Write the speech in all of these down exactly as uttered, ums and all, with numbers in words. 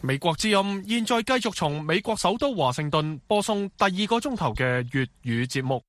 美國之音現在繼續從美國首都華盛頓播送第二個鐘頭嘅粵語節目。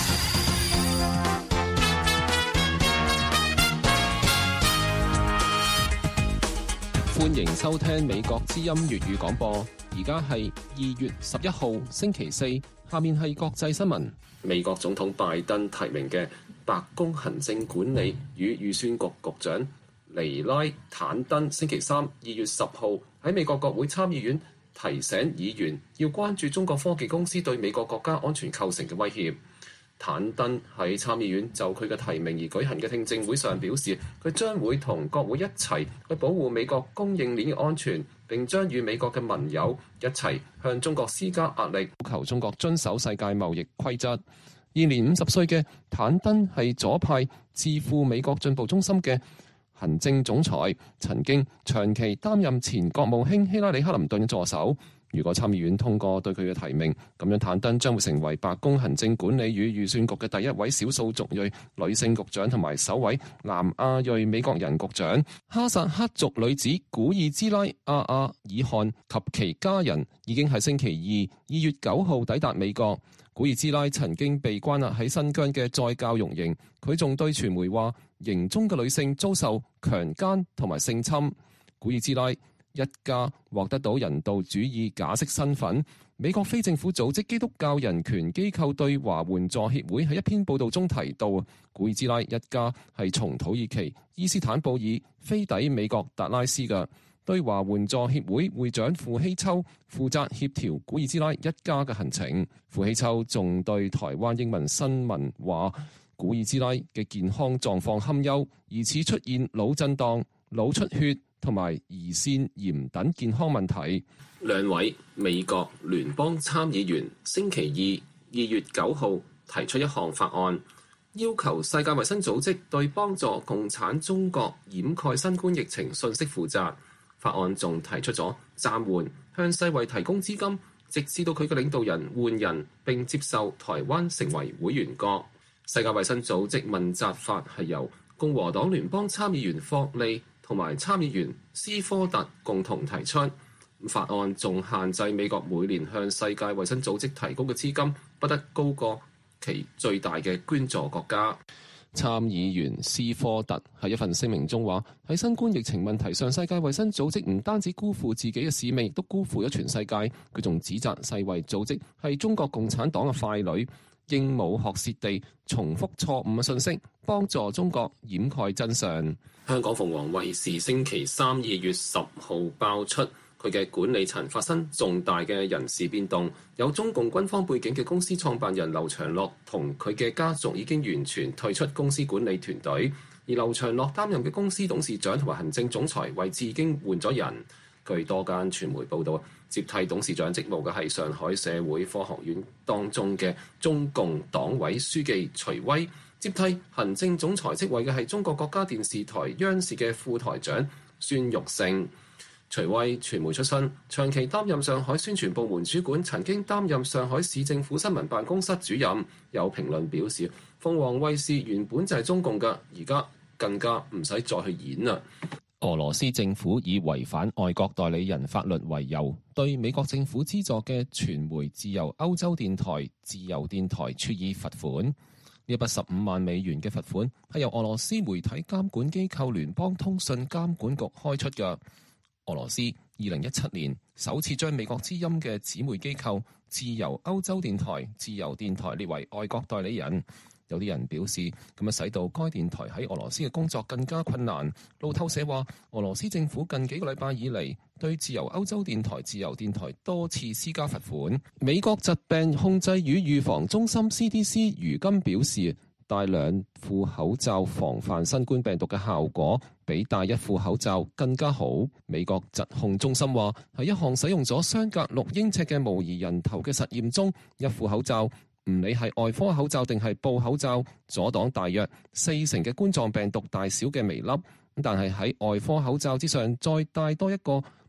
歡迎收聽美國之音粵語廣播。而家係二月十一號星期四，下面係國際新聞。美國總統拜登提名嘅白宮行政管理與預算局局長尼拉坦登星期三二月十號喺美國國會參議院提醒議員要關注中國科技公司對美國國家安全構成嘅威脅。坦登喺參議院就佢嘅提名而舉行嘅聽證會上表示，佢將會同國會一齊去保護美國供應鏈嘅安全，並將與美國嘅盟友一齊向中國施加壓力，要求中國遵守世界貿易規則。現年五十歲嘅坦登係左派智庫美國進步中心嘅行政總裁，曾經長期擔任前國務卿希拉里克林頓嘅助手。如果參議院通過對佢嘅提名，咁樣坦登將會成為白宮行政管理與預算局嘅第一位少數族裔女性局長，同埋首位南亞裔美國人局長。哈薩克族女子古爾茲拉阿阿爾汗及其家人已經喺星期二二月九號抵達美國。古爾茲拉曾經被關押喺新疆嘅再教育營，佢仲對傳媒話營中嘅女性遭受強姦同埋性侵。古爾茲拉一家獲得到人道主義假釋身份。美國非政府組織基督教人權機構對華援助協會喺一篇報道中提到，古爾茲拉一家係從土耳其伊斯坦布爾飛抵美國達拉斯嘅。對華援助協會會長傅希秋負責協調古爾茲拉一家嘅行程。傅希秋仲對台灣英文新聞話，古爾茲拉嘅健康狀況堪憂，疑似出現腦震盪、腦出血同埋胰腺炎等健康問題。兩位美國聯邦參議員星期二二月九號提出一項法案，要求世界衛生組織對幫助共產中國掩蓋新冠疫情信息負責。法案仲提出咗暫緩向世衛提供資金，直至到佢嘅領導人換人並接受台灣成為會員國。世界衛生組織問責法係由共和黨聯邦參議員霍利同埋參議員斯科特共同提出。法案仲限制美國每年向世界衛生組織提供嘅資金不得高過其最大嘅捐助國家。參議員斯科特喺一份聲明中話，喺新冠疫情問題上，世界衛生組織唔單止辜負自己嘅使命，亦都辜負咗全世界。佢仲指責世衛組織係中國共產黨嘅傀儡，鸚鵡學舌地重複錯誤嘅信息，幫助中國掩蓋真相。香港鳳凰衛視星期三二月十號爆出，佢嘅管理層發生重大嘅人事變動，有中共軍方背景嘅公司創辦人劉長樂同佢嘅家族已經完全退出公司管理團隊，而劉長樂擔任嘅公司董事長同埋行政總裁位置已經換咗人。據多間傳媒報道，接替董事長職務嘅係上海社會科學院當中嘅中共黨委書記徐威，接替行政總裁職位嘅係中國國家電視台央視嘅副台長孫玉勝。徐威傳媒出身，長期擔任上海宣傳部門主管，曾經擔任上海市政府新聞辦公室主任。有評論表示，鳳凰衛視原本就係中共嘅，而家更加唔使再去演啦。俄羅斯政府以違反外國代理人法律為由，對美國政府資助嘅傳媒自由歐洲電台、自由電台處以罰款。呢一筆十五萬美元嘅罰款係由俄羅斯媒體監管機構聯邦通訊監管局開出嘅。俄羅斯二零一七年首次將美國之音嘅姊妹機構自由歐洲電台、自由電台列為外國代理人。有啲人表示，咁樣使到該電台喺俄羅斯嘅工作更加困難。路透社話，俄羅斯政府近幾個禮拜以嚟對自由歐洲電台、自由電台多次施加罰款。美國疾病控制與預防中心 C D C 如今表示，戴兩副口罩防範新冠病毒嘅效果比戴一副口罩更加好。美國疾控中心話，喺一項使用咗相隔六英尺嘅模擬人頭嘅實驗中，一副口罩唔理係外科口罩定係布口罩，阻擋大約四成嘅冠狀病毒大小嘅微粒。但係喺外科口罩之上再戴多一個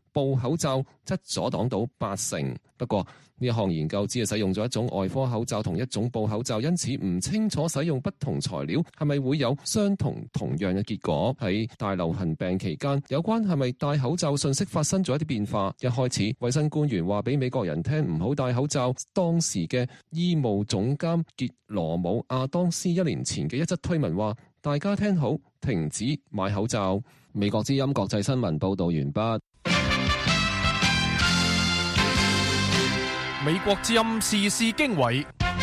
布口罩則阻擋到八成。不過呢一項研究只係使用咗一種外科口罩同一種布口罩，因此唔清楚使用不同材料係咪會有相同同樣嘅結果。喺大流行病期間，有關係咪戴口罩信息發生咗一啲變化。一開始衛生官員話俾美國人聽唔好戴口罩，當時嘅醫務總監傑羅姆亞當斯一年前嘅一則推文話：大家聽好，停止買口罩。美國之音國際新聞報道完畢。 美國之音時事經緯，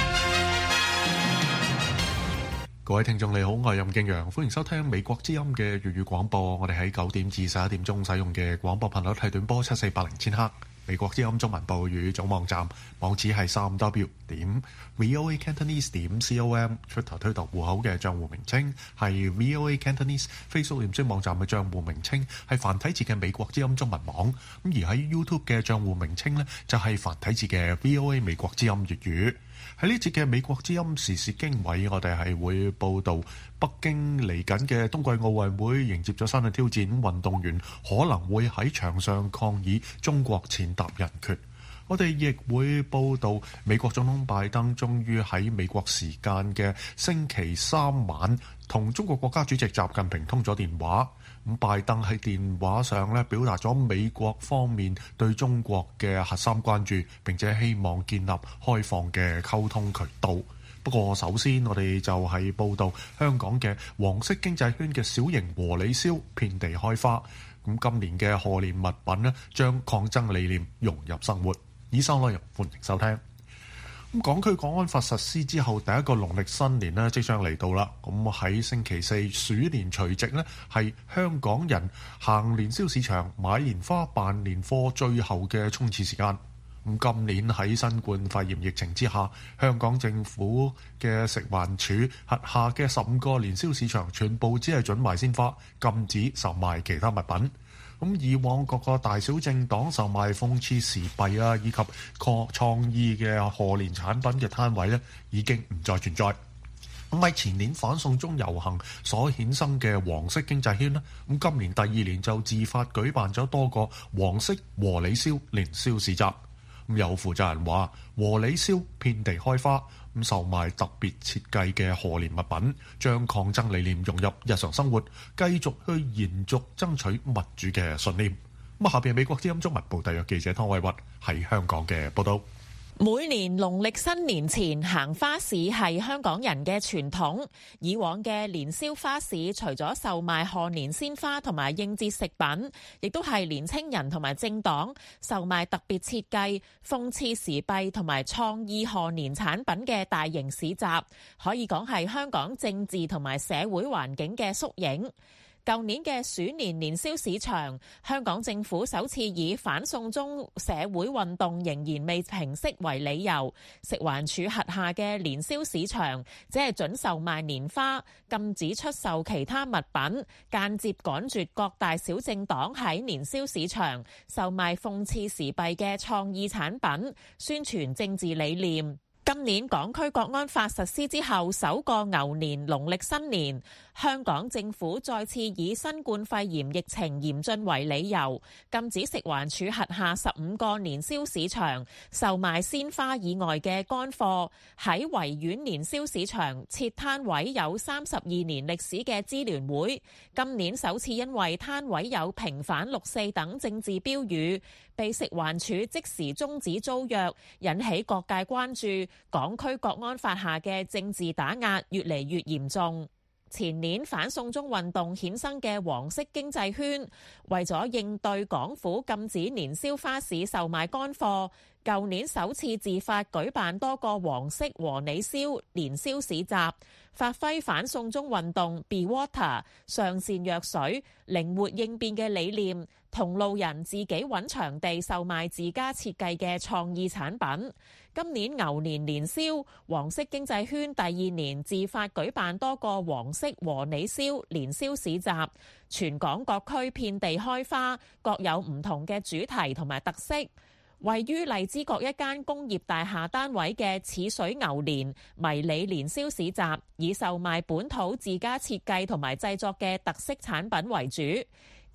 各位聽眾你好，我係任敬陽，歡迎收聽美國之音嘅粵語廣播。我哋喺九點至十一點鐘使用嘅廣播頻率係短波七四八零千赫。美國之音中文部語總網站網址係三 w 點 voa cantonese 點 com， 出頭推特戶口嘅賬戶名稱係 voa cantonese， Facebook 臉書網站嘅賬戶名稱係繁體字嘅美國之音中文網。咁而喺 YouTube 嘅賬戶名稱呢，就係繁體字嘅 VOA 美國之音粵語。喺呢節嘅美國之音時事經緯，我哋係會報導北京嚟緊嘅冬季奧運會迎接咗新嘅挑戰，運動員可能會喺場上抗議中國踐踏人權。我哋亦會報導美國總統拜登終於喺美國時間嘅星期三晚同中國國家主席習近平通咗電話。咁拜登喺電話上咧表達咗美國方面對中國嘅核心關注，並且希望建立開放嘅溝通渠道。不過首先我哋就係報導香港嘅黃色經濟圈嘅小型和你燒遍地開花。咁今年嘅賀年物品咧將抗爭理念融入生活。以上內容歡迎收聽。咁港區國安法實施之後，第一個農曆新年咧即將嚟到啦。咁喺星期四鼠年除夕咧，係香港人行年宵市場買年花辦年貨最後嘅衝刺時間。咁今年喺新冠肺炎疫情之下，香港政府嘅食環署轄下嘅十五個年宵市場全部只係準賣鮮花，禁止售賣其他物品。咁以往各個大小政黨售賣諷刺時弊啊，以及創創意嘅賀年產品嘅攤位咧，已經唔再存在。咁喺前年反送中遊行所衍生嘅黃色經濟圈咧，咁今年第二年就自發舉辦咗多個黃色和你燒年宵市集。咁有負責人話，和你燒遍地開花，咁售賣特別設計嘅賀年物品，將抗爭理念融入日常生活，繼續去延續爭取民主嘅信念。咁下邊美國之音中文部特約記者湯偉屈喺香港嘅報道。 每年農曆新年前行花市係香港人嘅傳統。以往嘅年宵花市除咗售賣賀年鮮花同埋應節食品，亦都係年青人同埋政黨售賣特別設計、諷刺時弊同埋創意賀年產品嘅大型市集，可以講係香港政治同埋社會環境嘅縮影。舊年嘅鼠年年宵市場，香港政府首次以反送中社會運動仍然未平息為理由，食環署轄下嘅年宵市場只係准售賣年花，禁止出售其他物品，間接趕絕各大小政黨喺年宵市場售賣諷刺時弊嘅創意產品，宣傳政治理念。今年港區國安法實施之後首個牛年農曆新年，香港政府再次以新冠肺炎疫情嚴峻為理由，禁止食環署轄下十五個年宵市場售賣鮮花以外嘅乾貨。喺維園年宵市場設攤位有三十二年歷史嘅支聯會，今年首次因為攤位有平反六四等政治標語，被食環署即時終止租約，引起各界關注。港區國安法下嘅政治打壓越嚟越嚴重。前年反送中運動衍生嘅黃色經濟圈，為咗應對港府禁止年宵花市售賣乾貨，舊年首次自發舉辦多個黃色和你燒年宵市集，發揮反送中運動 Be Water 上善若水、靈活應變嘅理念，同路人自己揾場地售賣自家設計嘅創意產品。今年牛年年宵，黃色經濟圈第二年自發舉辦多個黃色和你燒年宵市集，全港各區遍地開花，各有唔同嘅主題同埋特色。位於荔枝角一間工業大廈單位嘅似水牛年迷你年宵市集，以售賣本土自家設計同埋製作嘅特色產品為主。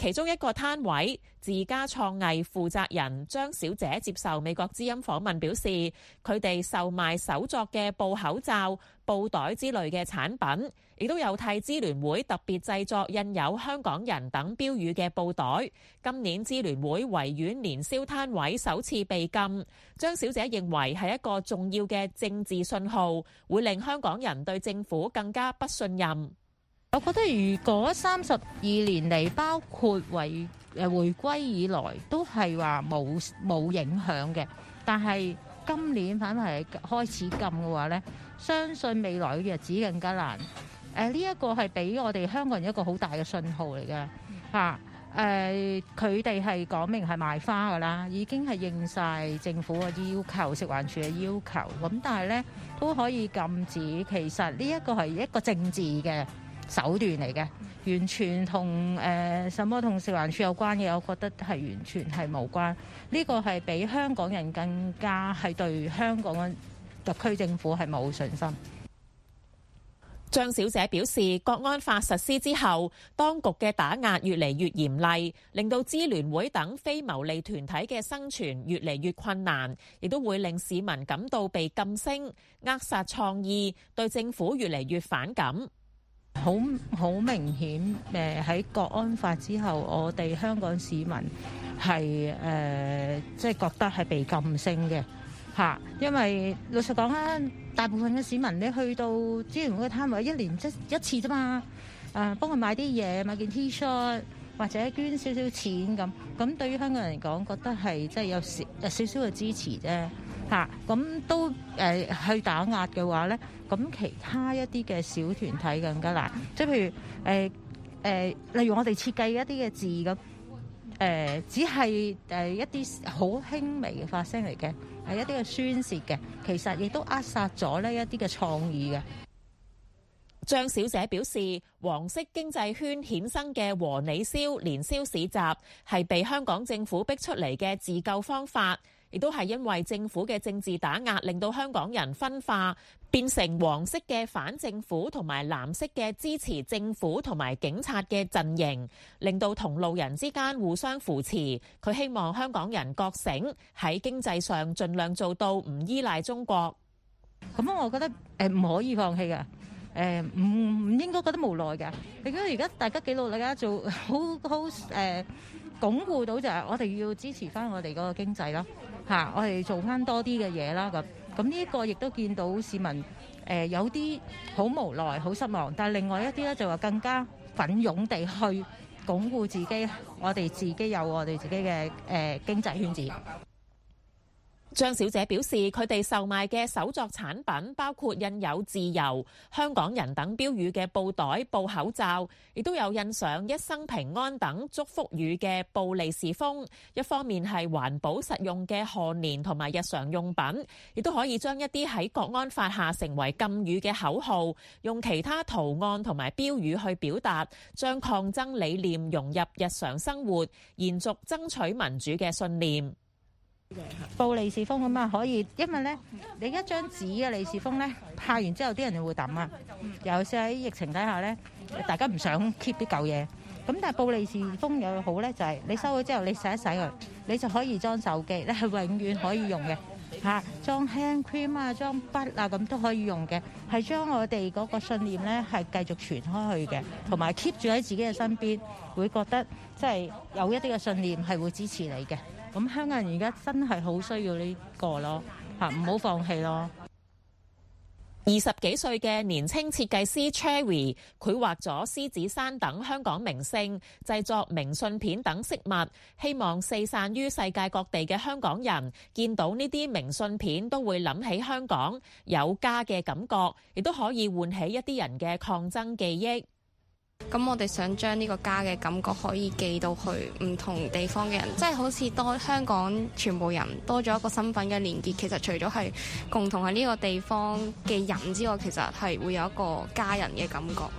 其中一個攤位自家創藝負責人張小姐接受美國之音訪問表示，佢哋售賣手作嘅布口罩、布袋之類嘅產品，亦都有替支聯會特別製作印有香港人等標語嘅布袋。今年支聯會維園年宵攤位首次被禁，張小姐認為係一個重要嘅政治信號，會令香港人對政府更加不信任。 我覺得如果三十二年嚟，包括為誒回歸以來，都係話冇冇影響嘅，但係今年反為係開始禁嘅話呢，相信未來嘅日子更加難。誒呢一個係俾我哋香港人一個好大嘅信號嚟嘅嚇。誒佢哋係講明係賣花㗎啦，已經係應晒政府嘅要求、食環署嘅要求。咁但係呢都可以禁止，其實呢一個係一個政治嘅手段嚟嘅，完全同誒、呃、什麼同食環署有關嘅，我覺得係完全係無關。呢個係比香港人更加係對香港嘅特區政府係冇信心。 張小姐表示，國安法實施之後，當局嘅打壓越嚟越嚴厲，令到支聯會等非牟利團體嘅生存越嚟越困難，亦都會令市民感到被噤聲，扼殺創意，對政府越嚟越反感。 好好明顯，誒喺國安法之後，我哋香港市民係誒即係覺得係被噤聲嘅嚇，因為老實講啦，大部分嘅市民你去到支聯會嘅攤位，一年即一次啫嘛，誒幫佢買啲嘢，買件 T-shirt 或者捐少少錢咁，咁對於香港人嚟講，覺得係即係有少有少少嘅支持啫嚇，咁都誒、呃、去打壓嘅話咧。咁其他一啲嘅小團體更加難，即係譬如誒誒、呃呃，例如我哋設計一啲嘅字咁，誒、呃、只係誒一啲好輕微嘅發聲嚟嘅，係一啲嘅宣泄嘅，其實亦都扼殺咗呢一啲嘅創意嘅。 張小姐表示，黃色經濟圈衍生嘅和你宵年宵市集係被香港政府逼出嚟嘅自救方法，亦都係因為政府嘅政治打壓，令到香港人分化，變成黃色嘅反政府同埋藍色嘅支持政府同埋警察嘅陣營，令到同路人之間互相扶持。佢希望香港人覺醒，喺經濟上盡量做到唔依賴中國。 咁我覺得誒唔可以放棄嘅。誒唔唔應該覺得無奈嘅，你覺得而家大家幾努力㗎，做好好誒鞏固到就係我哋要支持翻我哋嗰個經濟啦嚇，我哋做翻多啲嘅嘢啦咁，咁呢一個亦都見到市民誒有啲好無奈、好失望，但係另外一啲咧就話更加奮勇地去鞏固自己，我哋自己有我哋自己嘅誒經濟圈子。 張小姐表示，佢哋售賣嘅手作產品包括印有自由、香港人等標語嘅布袋、布口罩，亦都有印上一生平安等祝福語嘅布利是封。一方面係環保實用嘅賀年同埋日常用品，亦都可以將一啲喺國安法下成為禁語嘅口號，用其他圖案同埋標語去表達，將抗爭理念融入日常生活，延續爭取民主嘅信念。 布利是封咁啊，可以，因為咧，你一張紙嘅利是封咧，派完之後啲人就會抌啊。尤其是喺疫情底下咧，大家唔想 keep 啲舊嘢。咁但係布利是封有好咧，就係你收咗之後，你洗一洗佢，你就可以裝手機，你係永遠可以用嘅嚇。裝 hand cream 啊，裝筆啊，咁都可以用嘅，係將我哋嗰個信念咧係繼續傳開去嘅，同埋 keep 住喺自己嘅身邊，會覺得即係有一啲嘅信念係會支持你嘅。咁香港人而家真係好需要呢個咯，嚇唔好放棄咯。 二十幾歲嘅年輕設計師 Cherry 繪畫咗獅子山等香港名勝，製作明信片等飾物，希望四散於世界各地嘅香港人見到呢啲明信片都會諗起香港，有家嘅感覺，亦都可以喚起一啲人嘅抗爭記憶。 咁我哋想將呢個家嘅感覺可以寄到去唔同地方嘅人，即係好似多香港全部人多咗一個身份嘅連結。其實除咗係共同喺呢個地方嘅人之外，其實係會有一個家人嘅感覺。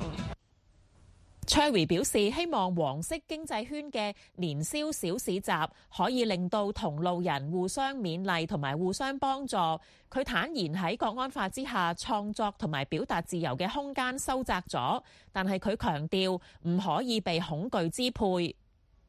Cherry 表示希望黃色經濟圈嘅年宵小市集可以令到同路人互相勉勵同埋互相幫助。佢坦言喺國安法之下創作同埋表達自由嘅空間收窄咗，但係佢強調唔可以被恐懼支配。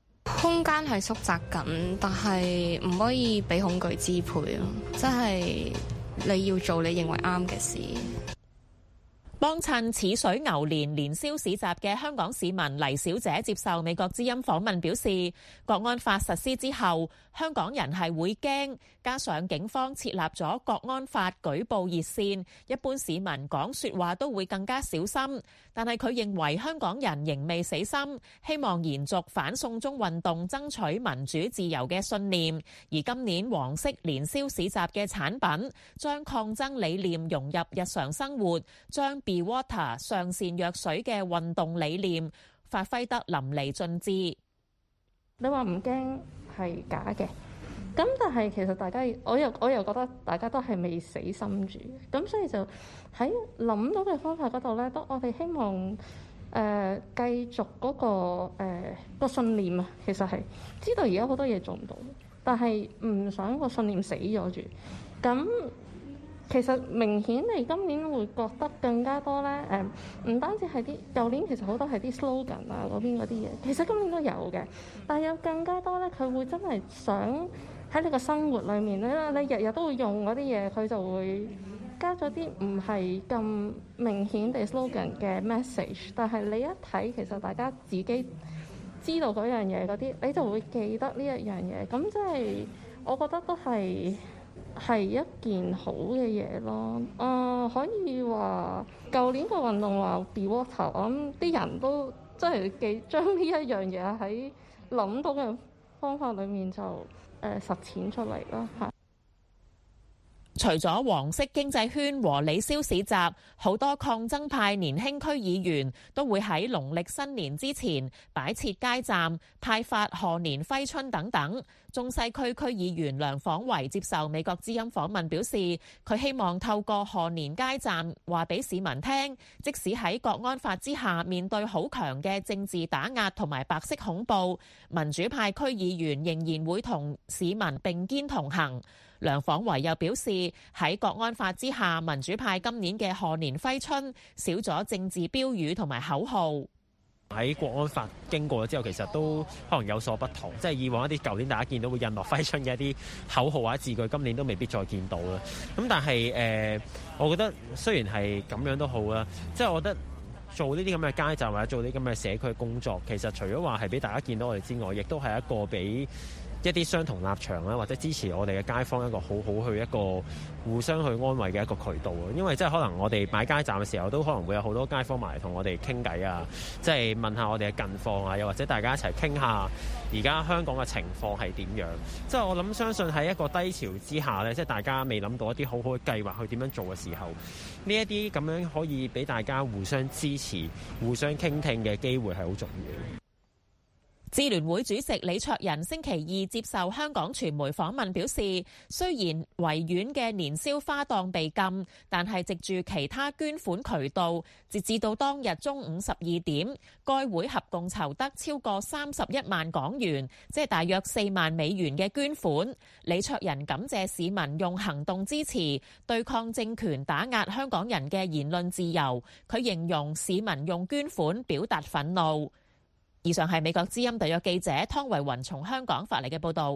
空間係縮窄緊，但係唔可以俾恐懼支配咯，即係你要做你認為啱嘅事。 幫襯似水牛年年宵市集嘅香港市民黎小姐接受美國之音訪問表示，國安法實施之後，香港人係會驚，加上警方設立咗國安法舉報熱線，一般市民講說話都會更加小心。但係佢認為香港人仍未死心，希望延續反送中運動爭取民主自由嘅信念。而今年黃色年宵市集嘅產品將抗爭理念融入日常生活，將 Be Water 上善若水嘅運動理念發揮得淋漓盡致。 你話唔驚係假嘅，咁但係其實大家我又我又覺得大家都係未死心住，咁所以就喺諗到嘅方法嗰度咧，都我哋希望誒、呃、繼續嗰、那個誒、呃、個信念啊，其實係知道而家好多嘢做唔到，但係唔想個信念死咗住。咁其實明顯你今年會覺得更加多咧，誒、呃、唔單止係啲舊年其實好多係啲 slogan 啊嗰邊嗰啲嘢，其實今年都有嘅，但係有更加多咧，佢會真係想喺你個生活裏面咧，你日日都會用嗰啲嘢，佢就會加咗啲唔係咁明顯地 slogan 嘅 message， 但係你一睇其實大家自己知道嗰樣嘢嗰啲，你就會記得呢一樣嘢，咁即係我覺得都係係一件好嘅嘢咯。誒、呃、可以話舊年個運動話 Be Water， 我諗啲人都真係記將呢一樣嘢喺諗到嘅方法裏面就誒、呃、實踐出嚟咯嚇。 除咗黃色經濟圈和李宵市集，好多抗爭派年輕區議員都會喺農曆新年之前擺設街站、派發賀年揮春等等。中西區區議員梁晃維接受美國之音訪問表示，佢希望透過賀年街站話俾市民聽，即使喺國安法之下面對好強嘅政治打壓同埋白色恐怖，民主派區議員仍然會同市民並肩同行。梁晃維又表示，喺國安法之下，民主派今年嘅賀年揮春少咗政治標語同埋口號。 喺國安法經過咗之後，其實都可能有所不同，即係以往一啲舊年大家見到會印落揮春嘅一啲口號或者字句，今年都未必再見到啦。咁但係誒、呃，我覺得雖然係咁樣都好啦，即係我覺得做呢啲咁嘅街站或者做呢啲咁嘅社區工作，其實除咗話係俾大家見到我哋之外，亦都係一個俾一啲相同立場啦，或者支持我哋嘅街坊一個好好去一個互相去安慰嘅一個渠道啊！因為即係可能我哋擺街站嘅時候，都可能會有好多街坊埋嚟同我哋傾偈啊，即係問下我哋嘅近況啊，又或者大家一齊傾下而家香港嘅情況係點樣。即係我諗相信喺一個低潮之下呢，即係大家未諗到一啲好好嘅計劃去點樣做嘅時候，呢一啲咁樣可以俾大家互相支持、互相傾聽嘅機會係好重要嘅。 支聯會主席李卓人星期二接受香港傳媒訪問表示，雖然維園嘅年宵花檔被禁，但係藉住其他捐款渠道，截至到當日中午十二點，該會合共籌得超過三十一萬港元，即係大約四萬美元嘅捐款。李卓人感謝市民用行動支持對抗政權打壓香港人嘅言論自由，佢形容市民用捐款表達憤怒。以上係美國之音特約記者湯維雲從香港發嚟嘅報導。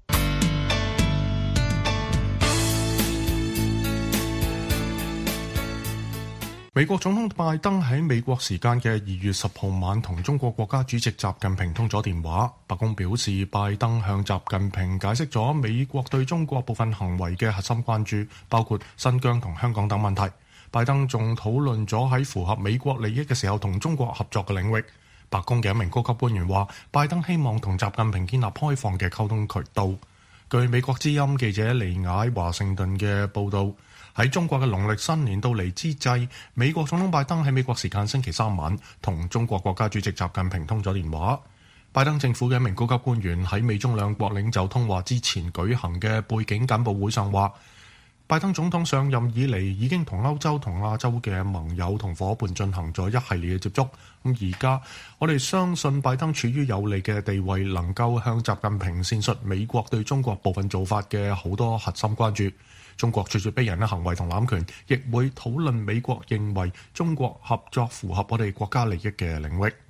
美國總統拜登喺美國時間嘅二月十號晚同中國國家主席習近平通咗電話。白宮表示，拜登向習近平解釋咗美國對中國部分行為嘅核心關注，包括新疆同香港等問題。拜登仲討論咗喺符合美國利益嘅時候同中國合作嘅領域。白宮嘅一名高級官員話，拜登希望同習近平建立開放嘅溝通渠道。據美國之音記者尼亞喺華盛頓嘅報導，喺中國嘅農曆新年到嚟之際，美國總統拜登喺美國時間星期三晚同中國國家主席習近平通咗電話。拜登政府嘅一名高級官員喺美中兩國領袖通話之前舉行嘅背景簡報會上話，拜登總統上任以嚟已經同歐洲同亞洲嘅盟友同伙伴進行咗一系列嘅接觸。咁而家我哋相信拜登處於有利嘅地位，能夠向習近平闡述美國對中國部分做法嘅好多核心關注。中國咄咄逼人嘅行為同濫權，亦會討論美國認為中國合作符合我哋國家利益嘅領域。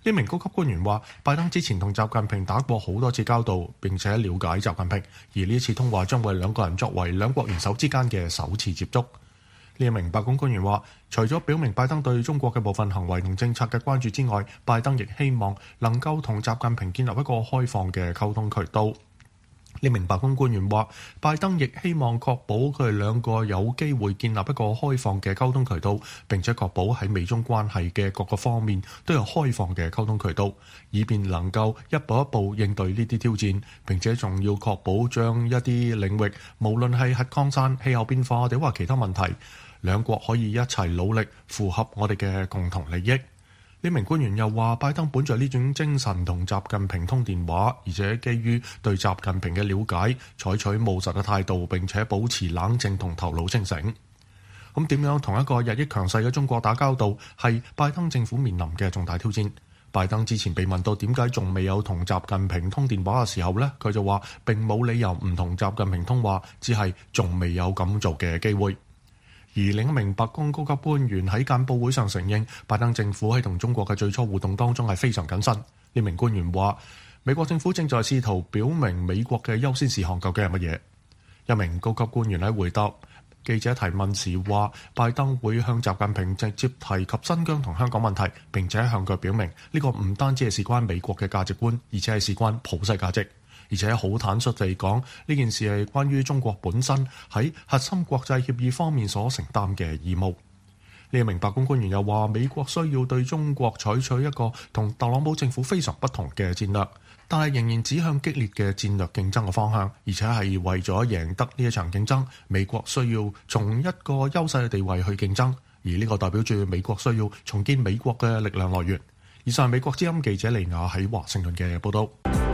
呢名高級官員話，拜登之前同習近平打過好多次交道，並且了解習近平，而呢一次通話將為兩個人作為兩國元首之間嘅首次接觸。呢一名白宮官員話，除咗表明拜登對中國嘅部分行為同政策嘅關注之外，拜登亦希望能夠同習近平建立一個開放嘅溝通渠道。呢名白宮官員話，拜登亦希望確保佢哋兩個有機會建立一個開放嘅溝通渠道，並且確保喺美中關係嘅各個方面都有開放嘅溝通渠道，以便能夠一步一步應對呢啲挑戰，並且仲要確保將一啲領域，無論係核擴散、氣候變化或者話其他問題，兩國可以一齊努力，符合我哋嘅共同利益。呢名官員又話，拜登本着呢種精神同習近平通電話，而且基於對習近平嘅了解，採取務實嘅態度，並且保持冷靜同頭腦清醒。咁點樣同一個日益強勢嘅中國打交道，係拜登政府面臨嘅重大挑戰。拜登之前被問到點解仲未有同習近平通電話嘅時候呢，佢就話並冇理由唔同習近平通話，只係仲未有咁做嘅機會。而另一名白宮高級官員喺簡報會上承認，拜登政府喺同中國嘅最初互動當中係非常謹慎。呢名官員話，美國政府正在試圖表明美國嘅優先事項究竟係乜嘢。一名高級官員喺回答記者提問時話，拜登會向習近平直接提及新疆同香港問題，並且向佢表明呢個唔單止係事關美國嘅價值觀，而且係事關普世價值。而且好坦率地講，呢件事係關於中國本身喺核心國際協議方面所承擔嘅義務。呢一名白宮官員又話，美國需要對中國採取一個同特朗普政府非常不同嘅戰略，但係仍然指向激烈嘅戰略競爭嘅方向，而且係為咗贏得呢一場競爭，美國需要從一個優勢嘅地位去競爭，而呢個代表住美國需要重建美國嘅力量來源。以上係美國之音記者李雅喺華盛頓嘅報道。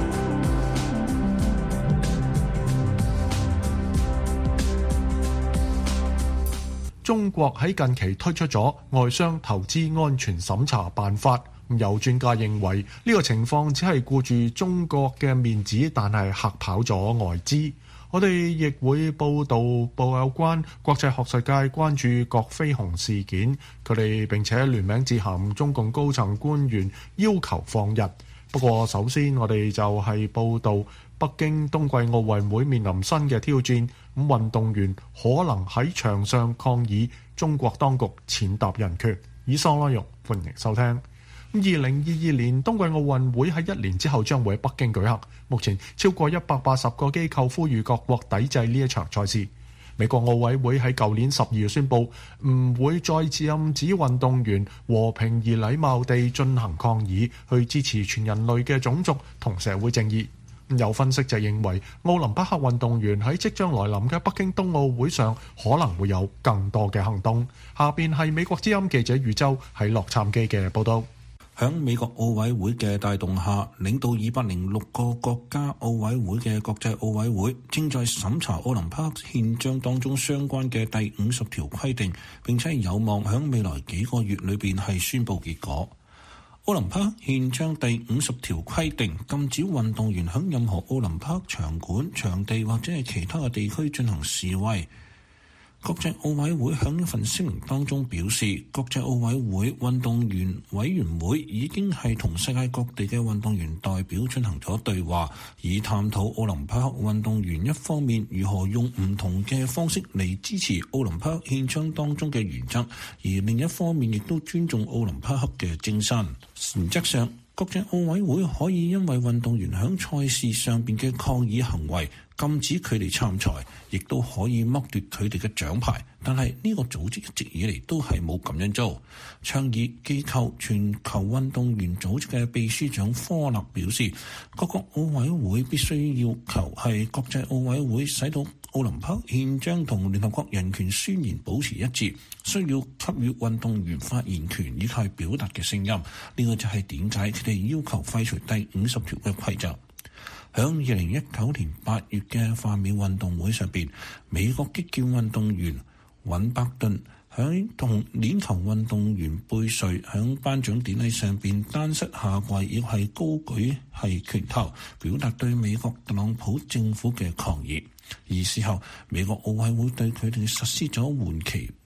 中國喺近期推出咗外商投資安全審查辦法，有專家認為呢個情況只係顧住中國嘅面子，但係嚇跑咗外資。我哋亦會報導報有關國際學術界關注郭飛鴻事件，佢哋並且聯名致函中共高層官員要求放人。不過首先我哋就係報導北京冬季奧運會面臨新嘅挑戰，咁運動員可能喺場上抗議中國當局踐踏人權。以上內容歡迎收聽。二零二二年冬季奧運會喺一年之後將會喺北京舉行，目前超過一百八十個機構呼籲各國抵制呢一場賽事。美國奧委會喺舊年十二月宣布唔會再禁止運動員和平而禮貌地進行抗議，去支持全人類嘅種族同社會正義。有分析就認為，奧林匹克運動員喺即將來臨嘅北京冬奧會上可能會有更多嘅行動。下邊係美國之音記者宇宙喺洛杉磯嘅報道。 響美國奧委會嘅帶動下，領導二百零六個國家奧委會嘅國際奧委會正在審查奧林匹克憲章當中相關嘅第五十條規定，並且有望響未來幾個月裏邊係宣布結果。奧林匹克憲章第五十條規定，禁止運動員響任何奧林匹克場館、場地或者係其他嘅地區進行示威。國際奧委會響一份聲明當中表示，國際奧委會運動員委員會已經係同世界各地嘅運動員代表進行咗對話，以探討奧林匹克運動員一方面如何用唔同嘅方式嚟支持奧林匹克憲章當中嘅原則，而另一方面亦都尊重奧林匹克嘅精神。原則上，國際奧委會可以因為運動員響賽事上邊嘅抗議行為禁止佢哋參賽，亦都可以剝奪佢哋嘅獎牌。但係呢個組織一直以嚟都係冇咁樣做。倡議機構全球運動員組織嘅秘書長科勒表示，各國奧委會必須要求係國際奧委會使到奧林匹克憲章同聯合國人權宣言保持一致，需要給予運動員發言權以及表達嘅聲音。呢、這個就係點解佢哋要求廢除第五十條嘅規則。響二零一九年八月嘅泛美運動會上邊，美國擊劍運動員尹伯頓響同鏈球運動員貝瑞響頒獎典禮上邊單膝下跪，亦係高舉係拳頭，表達對美國特朗普政府嘅抗議。而事後，美國奧委會對佢哋實施咗緩期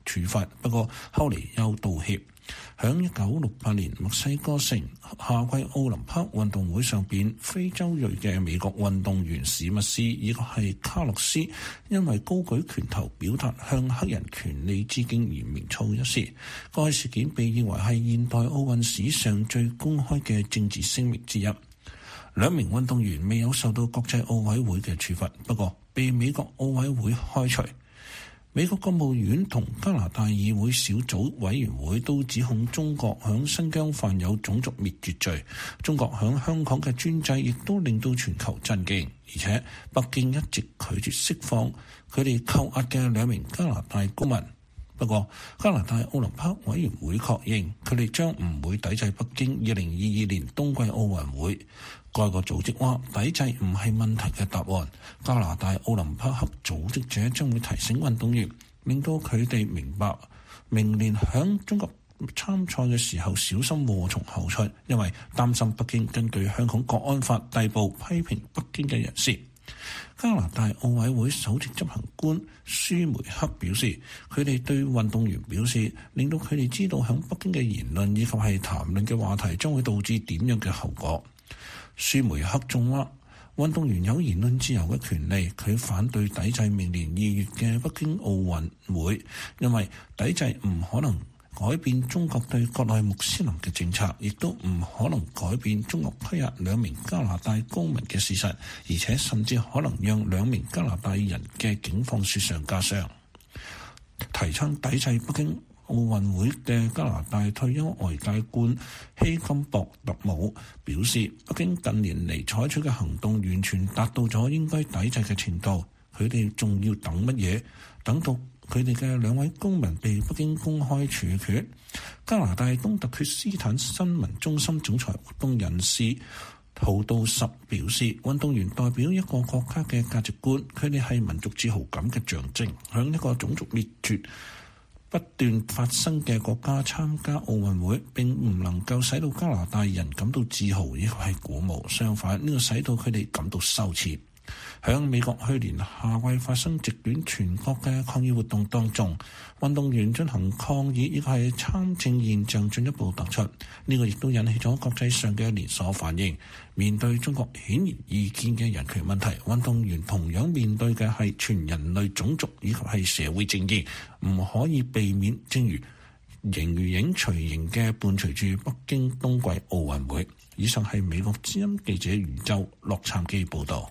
處罰，不過後嚟又道歉。響一九六八年墨西哥城夏季奧林匹克運動會上邊，非洲裔嘅美國運動員史密斯以及係卡洛斯因為高舉拳頭表達向黑人權利致敬而名噪一時。該事件被認為係現代奧運史上最公開嘅政治聲明之一。兩名運動員未有受到國際奧委會嘅處罰，不過被美國奧委會開除。美國國務院同加拿大議會小組委員會都指控中國響新疆犯有種族滅絕罪。中國響香港嘅專制亦都令到全球震驚，而且北京一直拒絕釋放佢哋扣押嘅兩名加拿大公民。不過加拿大奧林匹克委員會確認佢哋將唔會抵制北京二零二二年冬季奧運會。該個組織話抵制唔係問題嘅答案。加拿大奧林匹克組織者將會提醒運動員，令到佢哋明白明年響中國參賽嘅時候小心禍從口出，因為擔心北京根據香港國安法逮捕批評北京嘅人士。加拿大奧委會首席執行官舒梅克表示，佢哋對運動員表示，令到佢哋知道響北京嘅言論以及係談論嘅話題將會導致點樣嘅後果。舒梅克仲話，運動員有言論自由嘅權利，佢反對抵制明年二月嘅北京奧運會，因為抵制唔可能改變中國對國內穆斯林嘅政策，亦都唔可能改變中國拘押兩名加拿大公民嘅事實，而且甚至可能讓兩名加拿大人嘅境況雪上加霜。提倡抵制北京奧運會嘅加拿大退休外交官希金博特姆表示，北京近年嚟採取嘅行動完全達到咗應該抵制嘅程度，佢哋仲要等乜嘢？等到佢哋嘅兩位公民被北京公開處決。加拿大東突厥斯坦新聞中心總裁活動人士陶道什表示，運動員代表一個國家嘅價值觀，佢哋係民族自豪感嘅象徵，響一個種族滅絕不斷發生嘅國家參加奧運會，並唔能夠使到加拿大人感到自豪，亦係鼓舞。相反，呢個使到佢哋感到羞恥。響美國去年夏季發生席捲全國嘅抗議活動當中，運動員進行抗議，亦係參政現象進一步突出。呢、這個亦都引起咗國際上嘅連鎖反應。面對中國顯而易見嘅人權問題，運動員同樣面對嘅係全人類種族以及係社會正義，唔可以避免。正如形如影隨形嘅伴隨住北京冬季奧運會。以上係美國之音記者余州洛杉磯報道。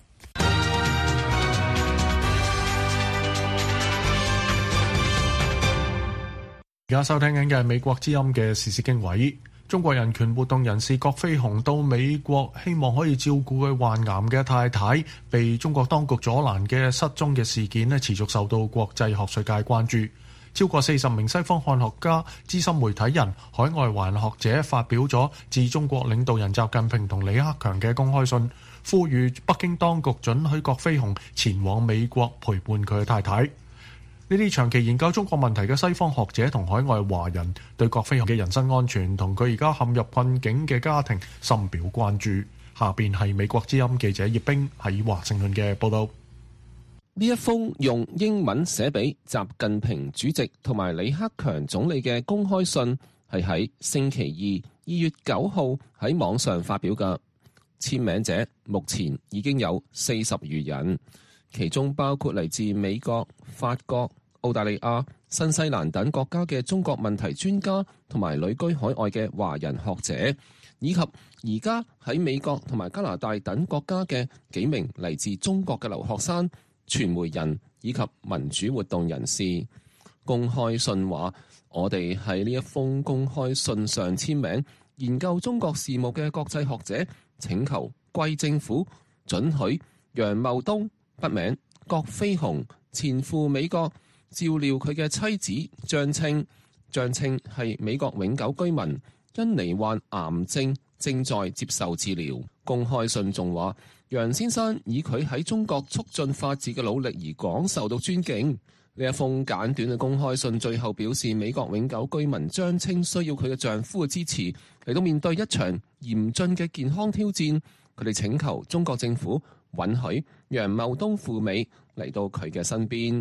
而家收聽緊嘅係美國之音嘅時事經緯。中國人權活動人士郭飛雄到美國，希望可以照顧佢患癌嘅太太，被中國當局阻攔嘅失蹤嘅事件呢，持續受到國際學術界關注。超過四十名西方漢學家、資深媒體人、海外華人學者發表咗致中國領導人習近平同李克強嘅公開信，呼籲北京當局准許郭飛雄前往美國陪伴佢嘅太太。呢啲長期研究中國問題嘅西方學者同海外華人對郭飛雄嘅人身安全同佢而家陷入困境嘅家庭深表關注。下邊係美國之音記者葉冰喺華盛頓嘅報道。 呢一封用英文寫俾習近平主席同埋李克強總理嘅公開信，係喺星期二二月九號喺網上發表嘅。簽名者目前已經有四十餘人，其中包括嚟自美國、法國、澳大利亞、新西蘭等國家嘅中國問題專家同埋旅居海外嘅華人學者，以及而家喺美國同埋加拿大等國家嘅幾名嚟自中國嘅留學生、傳媒人以及民主活動人士。公開信話，我哋喺呢一封公開信上簽名，研究中國事務嘅國際學者請求貴政府准許楊茂東筆名郭飛雄前赴美國照料佢嘅妻子張青。張青係美國永久居民，因罹患癌症正在接受治療。公開信仲話，楊先生以佢喺中國促進法治嘅努力而廣受到尊敬。呢一封簡短嘅公開信最後表示，美國永久居民張青需要佢嘅丈夫嘅支持嚟到面對一場嚴峻嘅健康挑戰。佢哋請求中國政府允許楊茂東赴美嚟到佢嘅身邊。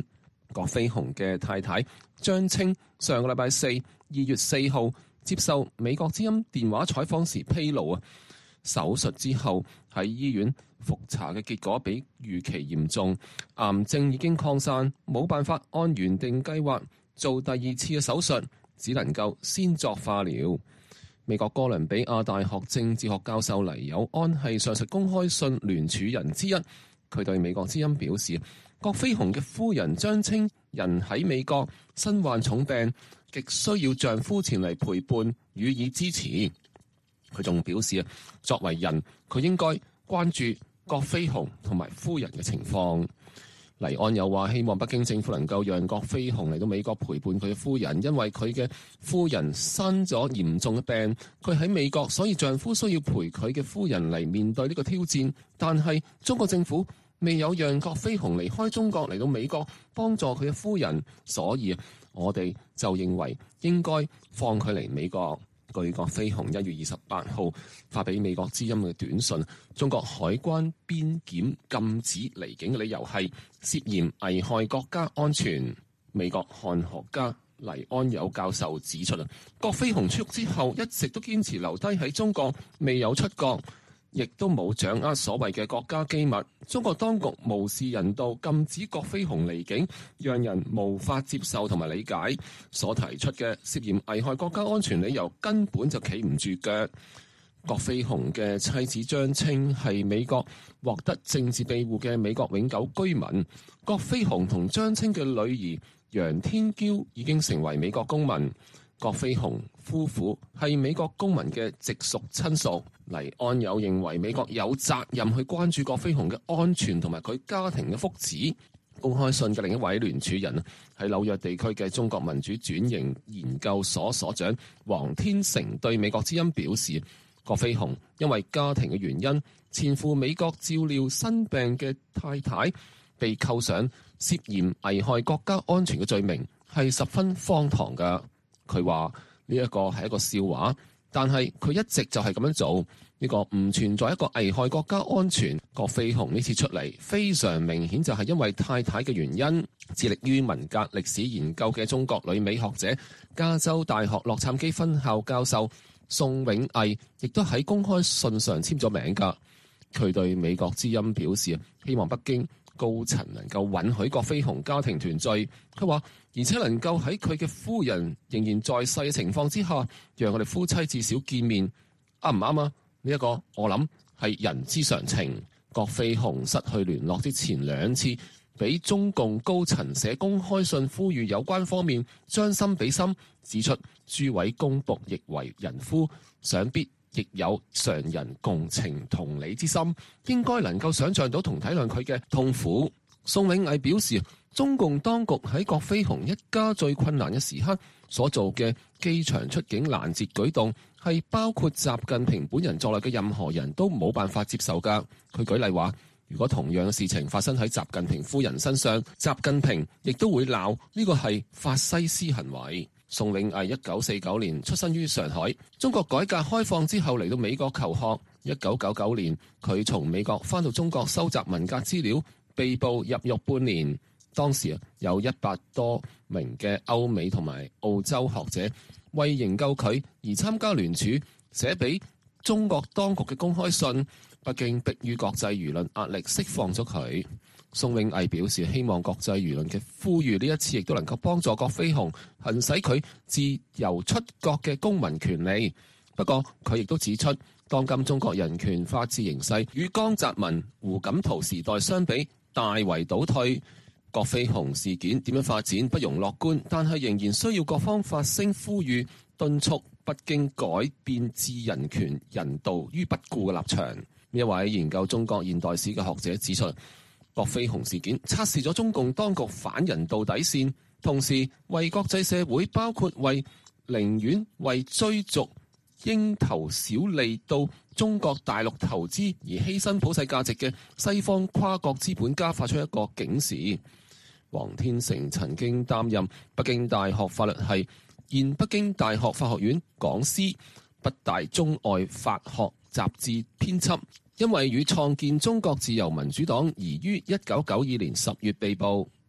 郭飛雄嘅太太張青上個禮拜四二月四號接受美國之音電話採訪時披露啊，手術之後喺醫院復查嘅結果比預期嚴重，癌症已經擴散，冇辦法按原定計劃做第二次嘅手術，只能夠先作化療。美國哥倫比亞大學政治學教授黎友安係上述公開信聯署人之一，佢對美國之音表示，郭飛雄嘅夫人張青人喺美國身患重病，極需要丈夫前嚟陪伴予以支持。佢仲表示啊，作為人，佢應該關注郭飛雄同埋夫人嘅情況。黎安又話希望北京政府能夠讓郭飛雄嚟到美國陪伴佢嘅夫人，因為佢嘅夫人生咗嚴重嘅病，佢喺美國，所以丈夫需要陪佢嘅夫人嚟面對呢個挑戰。但係中國政府未有讓郭飛雄離開中國嚟到美國幫助佢嘅夫人，所以我哋就認為應該放佢嚟美國。據郭飛雄一月二十八號發俾美國之音嘅短信，中國海關邊檢禁止離境嘅理由係涉嫌危害國家安全。美國漢學家黎安友教授指出啊，郭飛雄出獄之後一直都堅持留低喺中國，未有出國，亦都冇掌握所謂嘅國家機密。中國當局無視人道，禁止郭飛雄離境，讓人無法接受同埋理解。所提出嘅涉嫌危害國家安全理由根本就企唔住腳。郭飛雄嘅妻子張青係美國獲得政治庇護嘅美國永久居民。郭飛雄同張青嘅女兒楊天嬌已經成為美國公民。郭飛雄夫婦係美國公民嘅直屬親屬。黎安友認為美國有責任去關注郭飛雄嘅安全同埋佢家庭嘅福祉。公開信嘅另一位聯署人喺紐約地區嘅中國民主轉型研究所所長黃天成對美國之音表示，郭飛雄因為家庭嘅原因，前赴美國照料生病嘅太太，被扣上涉嫌危害國家安全嘅罪名，係十分荒唐㗎。佢話呢一個係一個笑話，但係佢一直就係咁樣做，呢個唔存在一個危害國家安全。郭飛雄呢次出嚟非常明顯就係因為太太嘅原因。致力於文革歷史研究嘅中國旅美學者、加州大學洛杉磯分校教授宋永毅亦都喺公開信上簽咗名㗎。佢對美國之音表示，希望北京高層能夠允許郭飛雄家庭團聚。佢話，而且能夠喺佢嘅夫人仍然在世嘅情況之下，讓我哋夫妻至少見面，啱唔啱啊？呢一個我諗係人之常情。郭飛雄失去聯絡之前兩次，俾中共高層寫公開信呼籲有關方面將心比心，指出諸位公僕亦為人夫，想必亦有常人共情同理之心，應該能夠想像到同體諒佢嘅痛苦。宋永毅表示，中共當局喺郭飛雄一家最困難嘅時刻所做嘅機場出境攔截舉動，係包括習近平本人在內嘅任何人都冇辦法接受㗎。佢舉例話，如果同樣嘅事情發生喺習近平夫人身上，習近平亦都會鬧呢個係法西斯行為。宋永毅一九四九年出生於上海，中國改革開放之後嚟到美國求學。一九九九年，佢從美國返到中國收集文革資料，被捕入獄半年。當時有一百多名嘅歐美同埋澳洲學者為營救佢而參加聯署，寫俾中國當局嘅公開信。北京迫於國際輿論壓力釋放咗佢。宋永毅表示，希望國際輿論嘅呼籲呢一次亦都能夠幫助郭飛雄行使佢自由出國嘅公民權利。不過佢亦都指出，當今中國人權法治形勢與江澤民、胡錦濤時代相比大為倒退。郭飛雄事件點樣發展不容樂觀，但係仍然需要各方發聲呼籲，敦促北京改變置人權人道於不顧嘅立場。一位研究中國現代史嘅學者指出，郭飛雄事件測試咗中共當局反人道底線，同時為國際社會，包括為寧願為追逐蠅頭小利到中國大陸投資而犧牲普世價值嘅西方跨國資本家發出一個警示。黃天成曾經擔任北京大學法律系、現北京大學法學院講師、北大中外法學雜誌編輯，因為與創建中國自由民主黨而於一九九二年十月被捕。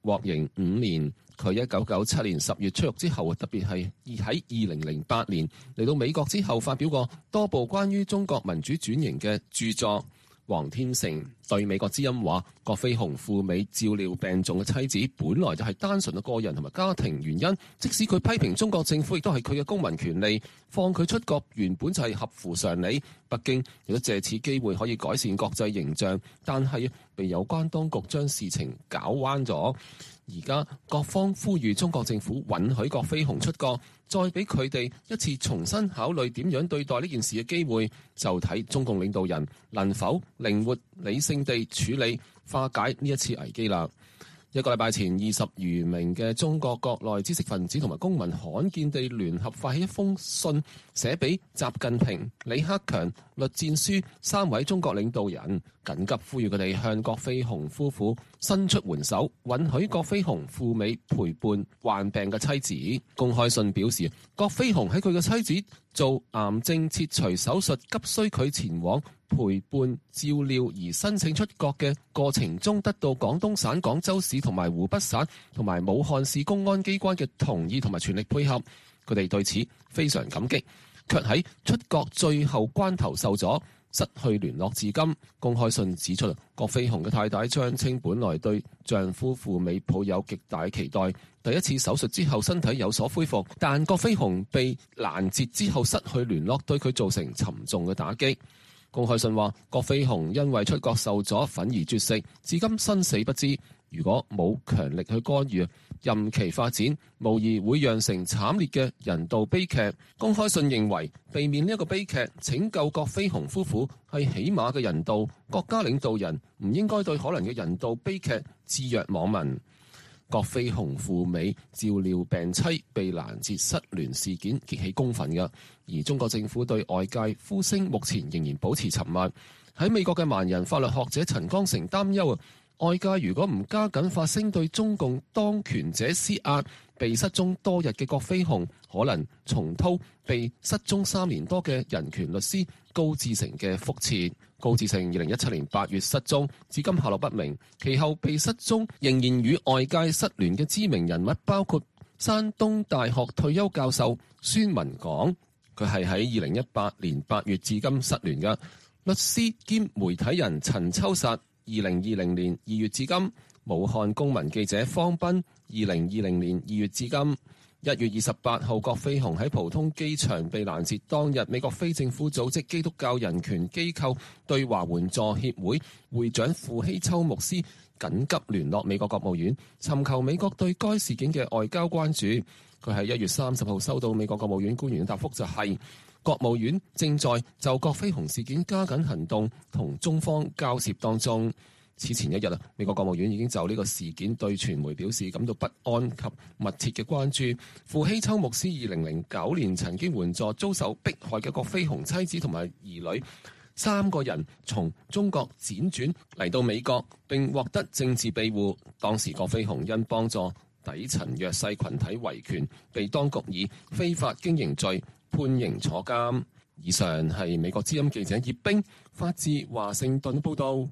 獲刑五年。佢一九九七年十月出獄之後，特別係喺二零零八年嚟到美國之後，發表過多部關於中國民主轉型嘅著作。黃天成對美國之音話：郭飛鴻赴美照料病重嘅妻子，本來就係單純嘅個人同埋家庭原因。即使佢批評中國政府，亦都係佢嘅公民權利。放佢出國原本就係合乎常理。北京亦都借此機會可以改善國際形象，但係被有關當局將事情搞彎咗。而家各方呼籲中國政府允許郭飛鴻出國，再俾佢哋一次重新考慮點樣對待呢件事嘅機會，就睇中共領導人能否靈活理性地處理化解呢一次危機啦。一個禮拜前，二十餘名嘅中國國內知識分子同埋公民罕見地聯合發起一封信，寫俾習近平、李克強、栗戰書三位中國領導人，緊急呼籲佢哋向郭飛鴻夫婦伸出援手，允許郭飛鴻赴美陪伴患病嘅妻子。公開信表示，郭飛鴻喺佢嘅妻子做癌症切除手術，急需佢前往陪伴照料而申請出國嘅過程中，得到廣東省廣州市同埋湖北省同埋武漢市公安機關嘅同意同埋全力配合，佢哋對此非常感激，卻喺出國最後關頭受阻，失去聯絡至今。公開信指出，郭飛鴻嘅太太張青本來對丈夫赴美抱有極大期待，第一次手術之後身體有所恢復，但郭飛鴻被攔截之後失去聯絡，對佢造成沉重嘅打擊。公開信話，郭飛鴻因為出國受阻，憤而絕食，至今生死不知。如果冇強力去干預，任其發展，無疑會釀成慘烈嘅人道悲劇。公開信認為，避免呢一個悲劇，拯救郭飛鴻夫婦係起碼嘅人道。國家領導人唔應該對可能嘅人道悲劇置若罔聞。郭飛鴻赴美照料病妻被攔截失聯事件激起公憤嘅，而中國政府對外界呼聲目前仍然保持沉默。喺美國嘅盲人法律學者陳光誠擔憂啊，外界如果唔加緊發聲對中共當權者施壓，被失蹤多日嘅郭飛鴻可能重蹈被失蹤三年多嘅人權律師高志成嘅覆轍。高志成二零一七年八月失蹤，至今下落不明。其後被失蹤仍然與外界失聯嘅知名人物包括山東大學退休教授孫文港，佢係喺二零一八年八月至今失聯嘅。律師兼媒體人陳秋實，二零二零年二月至今。武漢公民記者方斌，二零二零年二月至今。一月二十八號，郭飛鴻喺浦東機場被攔截當日，美國非政府組織基督教人權機構對華援助協會會長傅希秋牧師緊急聯絡美國國務院，尋求美國對該事件嘅外交關注。佢喺一月三十號收到美國國務院官員嘅答覆，就係、是、國務院正在就郭飛鴻事件加緊行動，同中方交涉當中。此前一日啊，美國國務院已經就呢個事件對傳媒表示感到不安及密切嘅關注。傅希秋牧師二零零九年曾經援助遭受迫害嘅郭飛鴻妻子同埋兒女三個人從中國輾轉嚟到美國，並獲得政治庇護。當時郭飛鴻因幫助底層弱勢群體維權，被當局以非法經營罪判刑坐監。以上係美國之音記者葉冰發自華盛頓報道。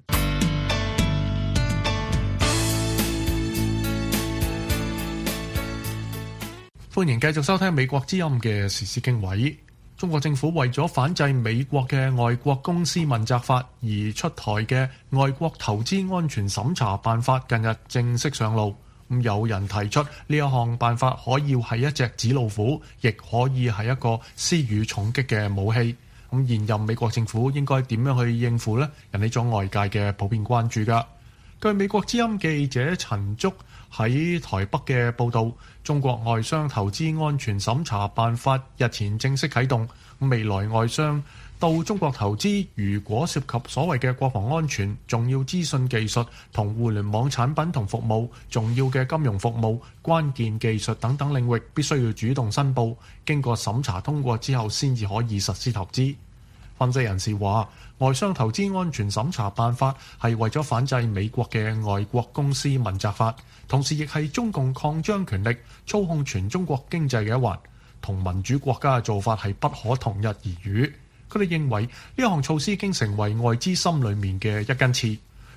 歡迎繼續收聽美國之音嘅時事經緯。中國政府為咗反制美國嘅外國公司問責法而出台嘅外國投資安全審查辦法近日正式上路。咁有人提出呢一項辦法可以係一隻紙老虎，亦可以係一個施予重擊嘅武器。咁現任美國政府應該點樣去應付呢？引起咗外界嘅普遍關注㗎。據美國之音記者陳竹喺台北嘅報導，中國外商投資安全審查辦法日前正式啟動。未來外商到中國投資，如果涉及所謂嘅國防安全、重要資訊技術同互聯網產品同服務、重要嘅金融服務、關鍵技術等等領域，必須要主動申報，經過審查通過之後先至可以實施投資。分析人士話，外商投資安全審查辦法係為咗反制美國嘅外國公司問責法，同時亦係中共擴張權力、操控全中國經濟嘅一環，同民主國家嘅做法係不可同日而語。佢哋認為呢項措施已經成為外資心裏面嘅一根刺。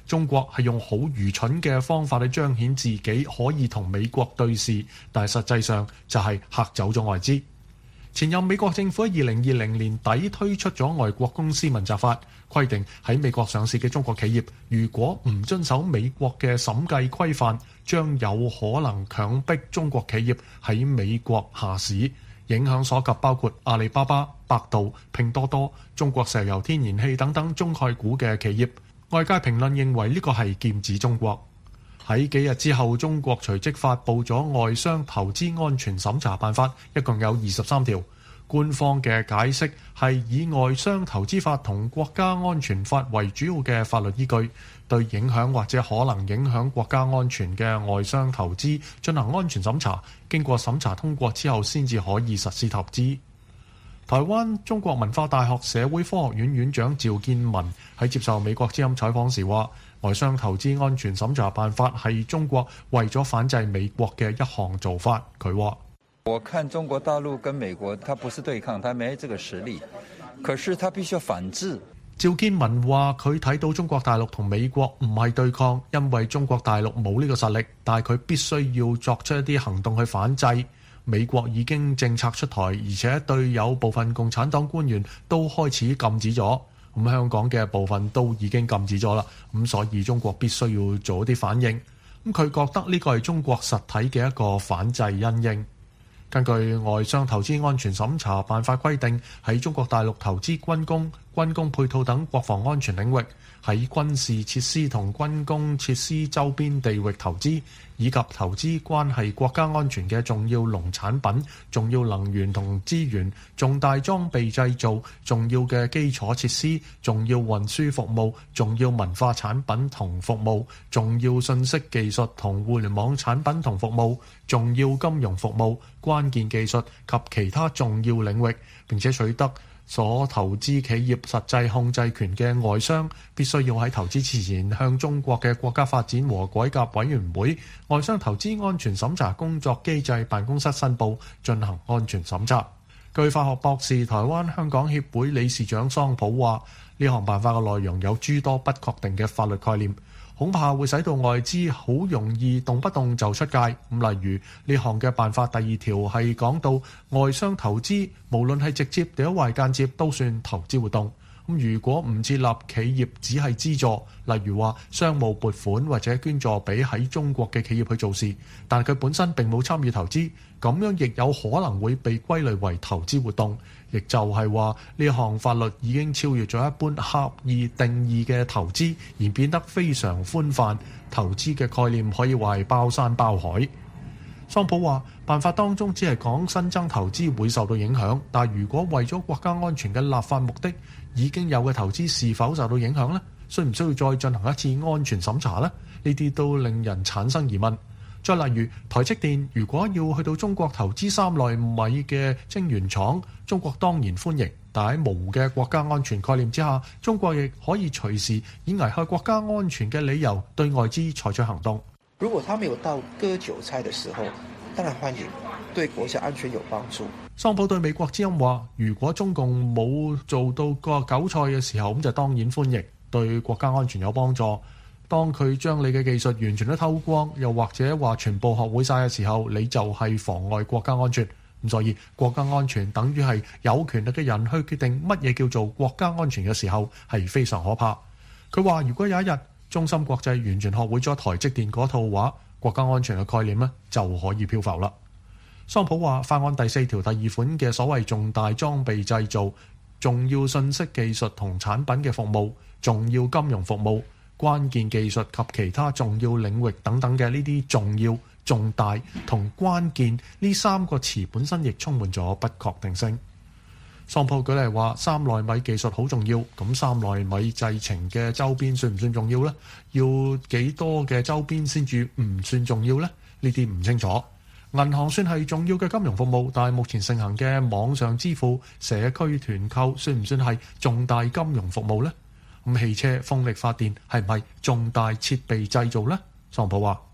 中國係用好愚蠢嘅方法去彰顯自己可以同美國對視，但係實際上就係嚇走咗外資。前任美國政府喺二零二零年底推出咗外國公司問責法，規定喺美國上市嘅中國企業如果唔遵守美國嘅審計規範，將有可能強迫中國企業喺美國下市，影響所及包括阿里巴巴、百度、拼多多、中國石油天然氣等等中概股嘅企業。外界評論認為呢個係劍指中國。喺幾日之後，中國隨即發布咗外商投資安全審查辦法，一共有二十三條。官方嘅解釋係以外商投資法同國家安全法為主要嘅法律依據，對影響或者可能影響國家安全嘅外商投資進行安全審查，經過審查通過之後先至可以實施投資。台灣中國文化大學社會科學院院長趙建文喺接受美國之音採訪時話，外商投資安全審查辦法係中國為咗反制美國嘅一項做法。佢話： 我看中國大陸跟美國，它不是對抗，它沒這個實力，可是它必須要反制。 趙建文話：佢睇到中國大陸同美國唔係對抗，因為中國大陸冇呢個實力，但係佢必須要作出一啲行動去反制。美國已經政策出台，而且對有部分共產黨官員都開始禁止咗。咁香港嘅部分都已經禁止咗啦。咁所以中國必須要做一啲反應。咁佢覺得呢個係中國實體嘅一個反制因應。根據外商投資安全審查辦法規定，喺中國大陸投資軍工、軍工配套等國防安全領域，喺軍事設施同軍工設施周邊地域投資，以及投資關係國家安全嘅重要農產品、重要能源同資源、重大裝備製造、重要嘅基礎設施、重要運輸服務、重要文化產品同服務、重要信息技術同互聯網產品同服務、重要金融服務、關鍵技術及其他重要領域，並且取得所投資企業實際控制權嘅外商，必須要喺投資之前向中國嘅國家發展和改革委員會外商投資安全審查工作機制辦公室申報，進行安全審查。據法學博士、台灣香港協會理事長桑普話，呢項辦法嘅內容有諸多不確定嘅法律概念，恐怕會使到外資好容易動不動就出界。咁例如呢項嘅辦法第二條係講到外商投資，無論係直接定或間接都算投資活動。咁如果唔設立企業只係資助，例如話商務撥款或者捐助俾喺中國嘅企業去做事，但係佢本身並冇參與投資，咁樣亦有可能會被歸類為投資活動。亦就係話呢項法律已經超越咗一般狹義定義嘅投資，而變得非常寬泛。投資嘅概念可以話係包山包海。桑普話：辦法當中只係講新增投資會受到影響，但如果為咗國家安全嘅立法目的，已經有嘅投資是否受到影響呢？需唔需要再進行一次安全審查呢？呢啲都令人產生疑問。再例如台積電，如果要去到中國投資三奈米嘅晶圓廠，中國當然歡迎，但喺模糊嘅國家安全概念之下，中國亦可以隨時以危害國家安全嘅理由對外資採取行動。 如果他沒有到割韭菜的時候，當然歡迎，對國家安全有幫助。 桑普對美國之音話：如果中共冇做到割韭菜嘅時候，咁就當然歡迎，對國家安全有幫助。當佢將你嘅技術完全都偷光，又或者話全部學會晒嘅時候，你就係妨礙國家安全。咁所以國家安全等於係有權力嘅人去決定乜嘢叫做國家安全嘅時候，係非常可怕。佢話如果有一日中芯國際完全學會咗台積電嗰套話，國家安全嘅概念呢就可以漂浮啦。桑普話法案第四條第二款嘅所謂重大裝備製造、重要信息技術同產品嘅服務、重要金融服務、關鍵技術及其他重要領域等等嘅呢啲重要、重大同關鍵呢三個詞本身亦充滿咗不確定性。桑普舉例話三奈米技術好重要，咁三奈米製程嘅周邊算唔算重要呢？要幾多嘅周邊先至唔算重要呢？呢啲唔清楚。銀行算係重要嘅金融服務，但係目前盛行嘅網上支付、社區團購算唔算係重大金融服務呢？咁汽車、風力發電係唔係重大設備製造呢？桑普話：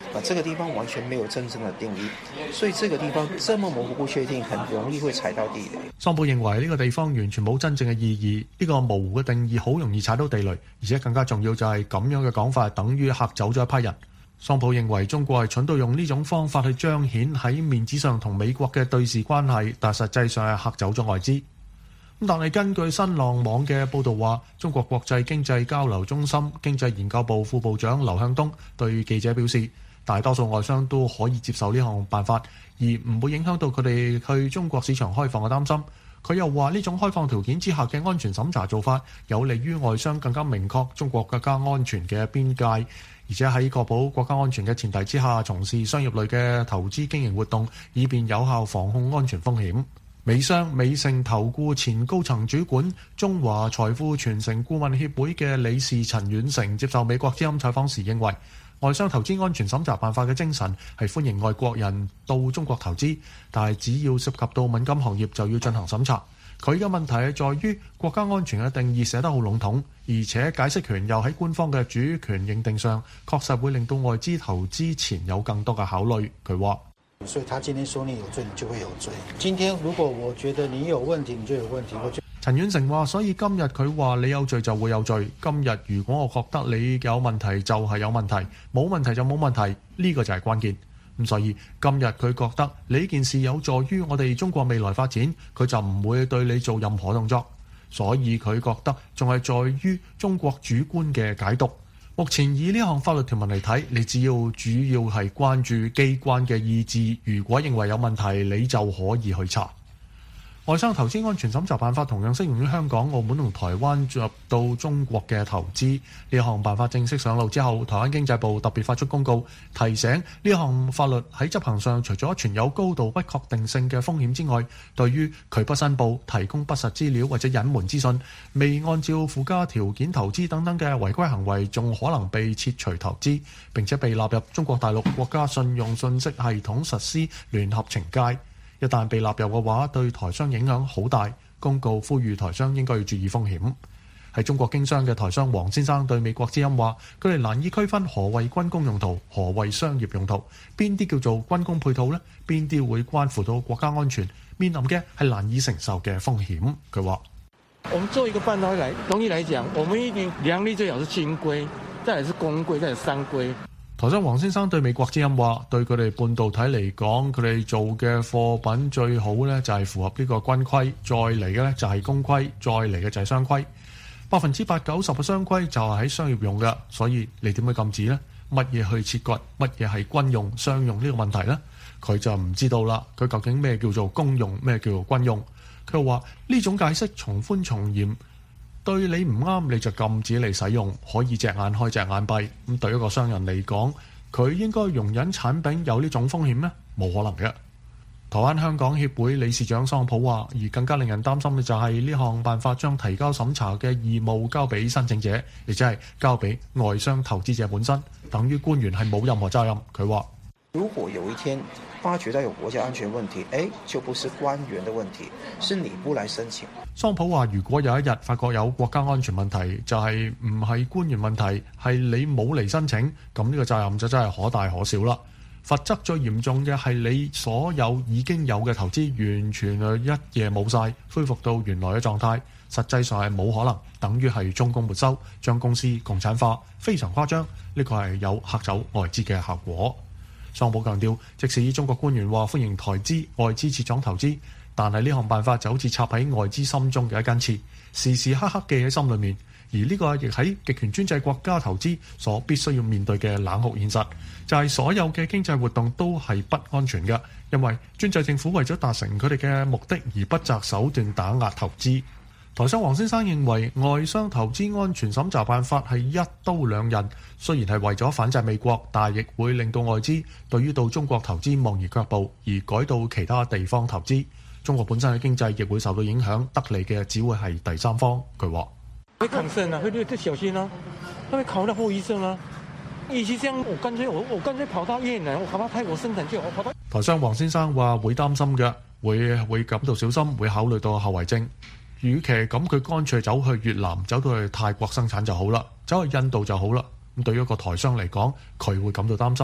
啊，這個地方完全沒有真正的定義，所以這個地方這麼模糊不確定，很容易會踩到地雷。 桑普認為呢個地方完全冇真正嘅意義，呢個模糊嘅定義好容易踩到地雷，而且更加重要就係咁樣嘅講法等於嚇走咗一批人。桑普認為中國係蠢到用呢種方法去彰顯喺面子上同美國嘅對峙關係，但實際上係嚇走咗外資。但係根據新浪網嘅報導話，中國國際經濟交流中心經濟研究部副部長劉向東對記者表示，大多數外商都可以接受呢項辦法，而唔會影響到佢哋去中國市場開放嘅擔心。佢又話呢種開放條件之下嘅安全審查做法，有利於外商更加明確中國國家安全嘅邊界，而且喺確保國家安全嘅前提之下，從事商業類嘅投資經營活動，以便有效防控安全風險。美商美盛投顧前高層主管、中華財富傳承顧問協會嘅理事陳遠成接受美國之音採訪時認為，外商投資安全審查辦法嘅精神係歡迎外國人到中國投資，但係只要涉及到敏感行業就要進行審查。佢嘅問題係在於國家安全嘅定義寫得好籠統，而且解釋權又喺官方嘅主權認定上，確實會令到外資投資前有更多嘅考慮。佢話。 所以他今天說你有罪，你就會有罪。今天如果我覺得你有問題，你就有問題。我覺陳遠成話，所以今日佢話你有罪就會有罪。今日如果我覺得你有問題就係有問題，冇問題就冇問題，呢個就係關鍵。咁所以今日佢覺得你呢件事有助於我哋中國未來發展，佢就唔會對你做任何動作。所以佢覺得仲係在於中國主觀嘅解讀。目前以呢項法律條文嚟睇，你只要主要係關注機關嘅意志，如果認為有問題，你就可以去查。外商投資安全審查辦法同樣適用於香港、澳門同台灣入到中國嘅投資。呢項辦法正式上路之後，台灣經濟部特別發出公告，提醒呢項法律喺執行上，除咗存有高度不確定性嘅風險之外，對於拒不申報、提供不實資料或者隱瞞資訊、未按照附加條件投資等等嘅違規行為，仲可能被撤除投資，並且被納入中國大陸國家信用信息系統實施聯合懲戒。一旦被納入嘅話，對台商影響好大。公告呼籲台商應該要注意風險。喺中國經商嘅台商黃先生對美國之音話，佢哋難以區分何謂軍工用途，何謂商業用途，邊啲叫做軍工配套呢？邊啲會關乎到國家安全，面臨嘅係難以承受嘅風險。佢話： 我們做一個半導體來東西來講，我們一定良率最好是軍規，再來是工規，再來是商規。 台商黃先生對美國之音話，對佢哋半導體嚟講，佢哋做嘅貨品最好呢就係符合呢個軍規，再嚟嘅呢就係工規，再嚟嘅就係商規。百分之八九十嘅商規就係喺商業用嘅，所以你點會禁止呢？乜嘢去切割，乜嘢係軍用、商用呢個問題呢？佢就唔知道啦。佢究竟咩叫做公用，咩叫做軍用？佢話呢種解釋從寬從嚴。對你唔啱，你就禁止你使用，可以隻眼開隻眼閉。咁對一個商人嚟講，佢應該容忍產品有呢種風險咩？冇可能嘅。台灣香港協會理事長桑普話，而更加令人擔心嘅就係呢項辦法將提交審查嘅義務交俾申請者，亦即係交俾外商投資者本身，等於官員係冇任何責任。佢話： 如果有一天發覺到有國家安全問題，誒，就不是官員的問題，是你不來申請。 桑普話：如果有一日發覺有國家安全問題，就係唔係官員問題，係你冇嚟申請，咁呢個責任就真係可大可小啦。罰則最嚴重嘅係你所有已經有嘅投資完全一夜冇晒，恢復到原來嘅狀態，實際上係冇可能，等於係中共沒收，將公司共產化，非常誇張。呢個係有嚇走外資嘅效果。桑普強調，即使中國官員話歡迎台資、外資設廠投資，但係呢項辦法就好似插喺外資心中嘅一根刺，時時刻刻記喺心裏面。而呢個亦喺極權專制國家投資所必須要面對嘅冷酷現實，就係所有嘅經濟活動都係不安全嘅，因為專制政府為咗達成佢哋嘅目的而不擇手段打壓投資。台商黃先生認為，外商投資安全審查辦法係一刀兩刃，雖然係為咗反制美國，但亦會令到外資對於到中國投資望而卻步，而改到其他地方投資。中國本身嘅經濟亦會受到影響，得利嘅只會係第三方。佢話： 會抗勝啊，會對，小心啊，他會考到後遺症啊。與其這樣，我乾脆我我乾脆跑到越南，我跑到泰國生產就我跑到。 台商黃先生話會擔心嘅，會會感到小心，會考慮到後遺症。與其咁，佢乾脆走去越南，走到去泰國生產就好啦，走去印度就好啦。咁對於一個台商嚟講，佢會感到擔心。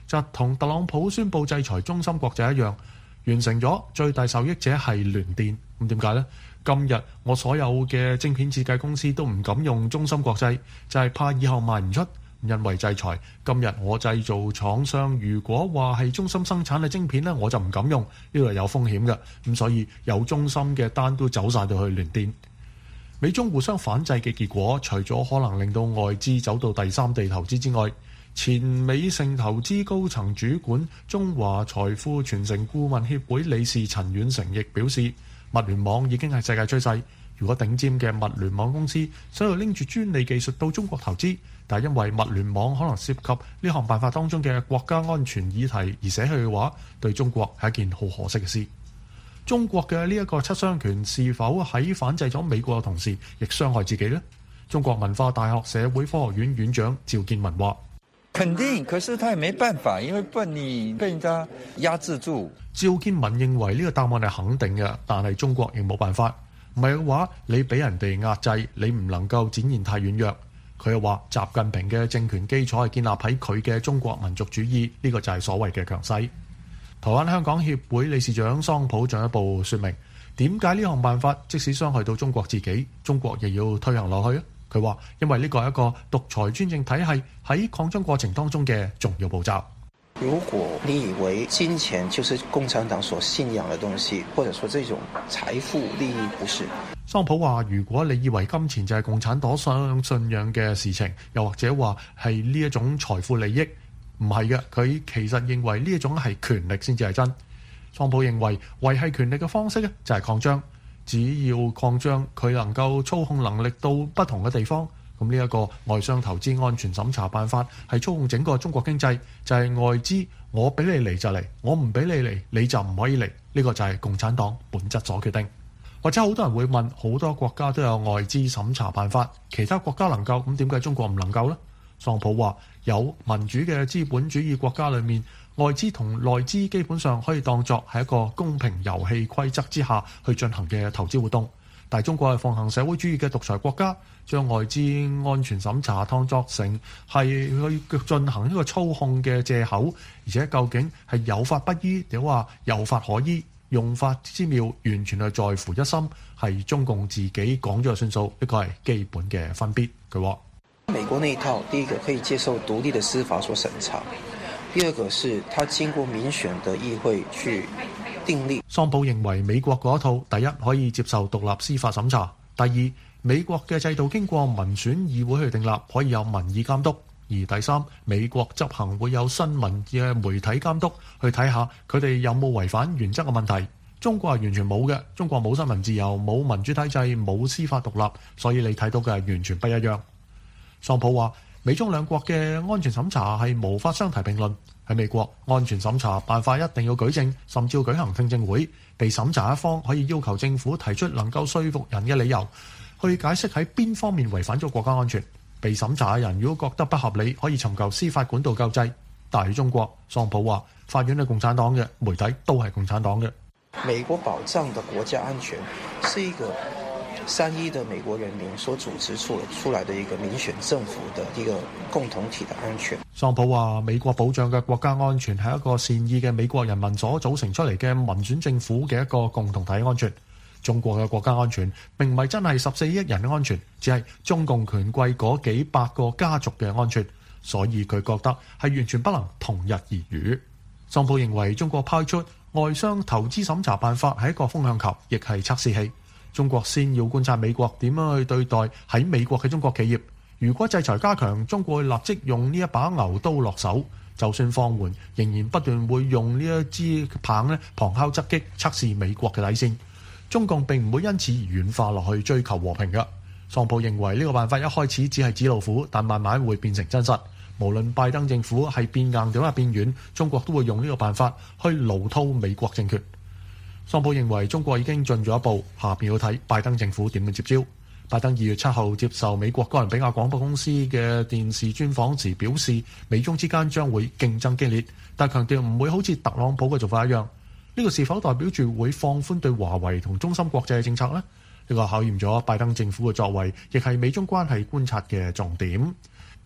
就同特朗普宣布制裁中芯國際一樣，完成咗最大受益者係聯電。咁點解呢？今日我所有嘅晶片設計公司都唔敢用中芯國際，就係怕以後賣唔出，因為制裁。今日我製造廠商如果話係中芯生產嘅晶片呢，我就唔敢用，呢度係有風險嘅。咁所以有中芯嘅單都走晒到去聯電。美中互相反制嘅結果，除咗可能令到外資走到第三地投資之外，前美盛投資高層主管、中華財富傳承顧問協會理事陳遠成亦表示，物聯網已經係世界趨勢。如果頂尖嘅物聯網公司想要拎住專利技術到中國投資，但係因為物聯網可能涉及呢項辦法當中嘅國家安全議題而捨去嘅話，對中國係一件好可惜嘅事。中國嘅呢一個七傷拳是否喺反制咗美國嘅同時，亦傷害自己呢？中國文化大學社會科學院院長趙建文話： 肯定，可是他也沒辦法，因為不然你被人家壓制住。 趙建文認為呢個答案係肯定嘅，但係中國亦冇辦法。唔係嘅話，你俾人哋壓制，你唔能夠展現太軟弱。佢又話，習近平嘅政權基礎係建立喺佢嘅中國民族主義，呢個就係所謂嘅強勢。台灣香港協會理事長桑普進一步說明，點解呢項辦法即使傷害到中國自己，中國亦要推行落去啊？佢話，因為呢個係一個獨裁專政體系喺擴張過程當中嘅重要步驟。 如果你以為金錢就是共產黨所信仰的東西，或者說這種財富利益不是。 桑普話，如果你以為金錢就係共產黨想信仰嘅事情，又或者話係呢一種財富利益，唔係嘅，佢其實認為呢一種係權力先至係真。桑普認為維繫權力嘅方式咧就係擴張，只要擴張佢能夠操控能力到不同嘅地方。咁呢一個外商投資安全審查辦法係操控整個中國經濟，就係外資我俾你嚟就嚟，我唔俾你嚟你就唔可以嚟。呢個就係共產黨本質所決定。或者好多人會問，好多國家都有外資審查辦法，其他國家能夠，咁點解中國唔能夠呢？桑普話，有民主嘅資本主義國家裏面，外資同內資基本上可以當作係一個公平遊戲規則之下去進行嘅投資活動。但係中國係奉行社會主義嘅獨裁國家，將外資安全審查當作成係去進行呢個操控嘅藉口，而且究竟係有法不依定話有法可依，用法之妙完全係在乎一心，係中共自己講咗就算數，呢個係基本嘅分別。佢話美國那一套，第一個可以接受獨立的司法所審查，第二個是他經過民選的議會去訂立。 桑普認為美國嗰一套，第一可以接受獨立司法審查，第二美國嘅制度經過民選議會去訂立，可以有民意監督，而第三美國執行會有新聞嘅媒體監督，去睇下佢哋有冇違反原則嘅問題。中國係完全冇嘅，中國冇新聞自由，冇民主體制，冇司法獨立，所以你睇到嘅係完全不一樣。桑普話，美中兩國嘅安全審查係無法相提並論。喺美國，安全審查辦法一定要舉證，甚至要舉行聽證會。被審查一方可以要求政府提出能夠說服人嘅理由，去解釋喺邊方面違反咗國家安全。被審查嘅人如果覺得不合理，可以尋求司法管道救濟。但係中國，桑普話，法院係共產黨嘅，媒體都係共產黨嘅。 美國保障的國家安全是一個三一的美國人民所組織出出來的一個民選政府的一個共同體的安全。 桑普話，美國保障嘅國家安全係一個善意嘅美國人民所組成出嚟嘅民選政府嘅一個共同體安全。中國嘅國家安全並唔係真係十四億人嘅安全，只係中共權貴嗰幾百個家族嘅安全，所以佢覺得係完全不能同日而語。桑普認為中國派出外商投資審查辦法係一個風向球，亦係測試器。中國先要觀察美國點樣去對待喺美國嘅中國企業。如果制裁加強，中國會立即用呢一把牛刀落手；就算放緩，仍然不斷會用呢一支棒咧旁敲側擊，測試美國嘅底線。中共並唔會因此而軟化落去追求和平嘅。桑普認為呢個辦法一開始只係紙老虎，但慢慢會變成真實。無論拜登政府係變硬定係變軟，中國都會用呢個辦法去牢套美國政權。桑普認為中國已經進咗一步，下邊要睇拜登政府點樣接招。拜登二月七號接受美國哥倫比亞廣播公司嘅電視專訪時表示，美中之間將會競爭激烈，但強調唔會好似特朗普嘅做法一樣。呢個是否代表住會放寬對華為同中芯國際嘅政策呢？呢個考驗咗拜登政府嘅作為，亦係美中關係觀察嘅重點。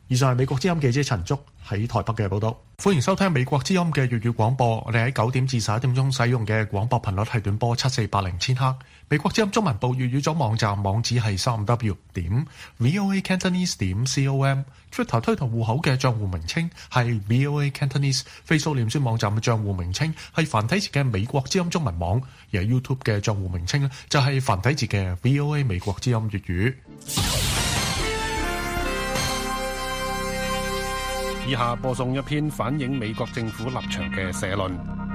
以上係美國之音記者陳竹喺台北嘅報道。歡迎收聽美國之音嘅粵語廣播。我哋喺九點至十一點鐘使用嘅廣播頻率係短波七四八零千赫。美國之音中文部粵語組網站網址係三 w 點 voa cantonese 點 com。Twitter 推特戶口嘅賬戶名稱係 voa cantonese。Facebook 臉書網站嘅賬戶名稱係繁體字嘅美國之音中文網。而 YouTube 嘅賬戶名稱呢就係繁體字嘅 voa 美國之音粵語。 以下播送一篇反映美國政府立場嘅社論。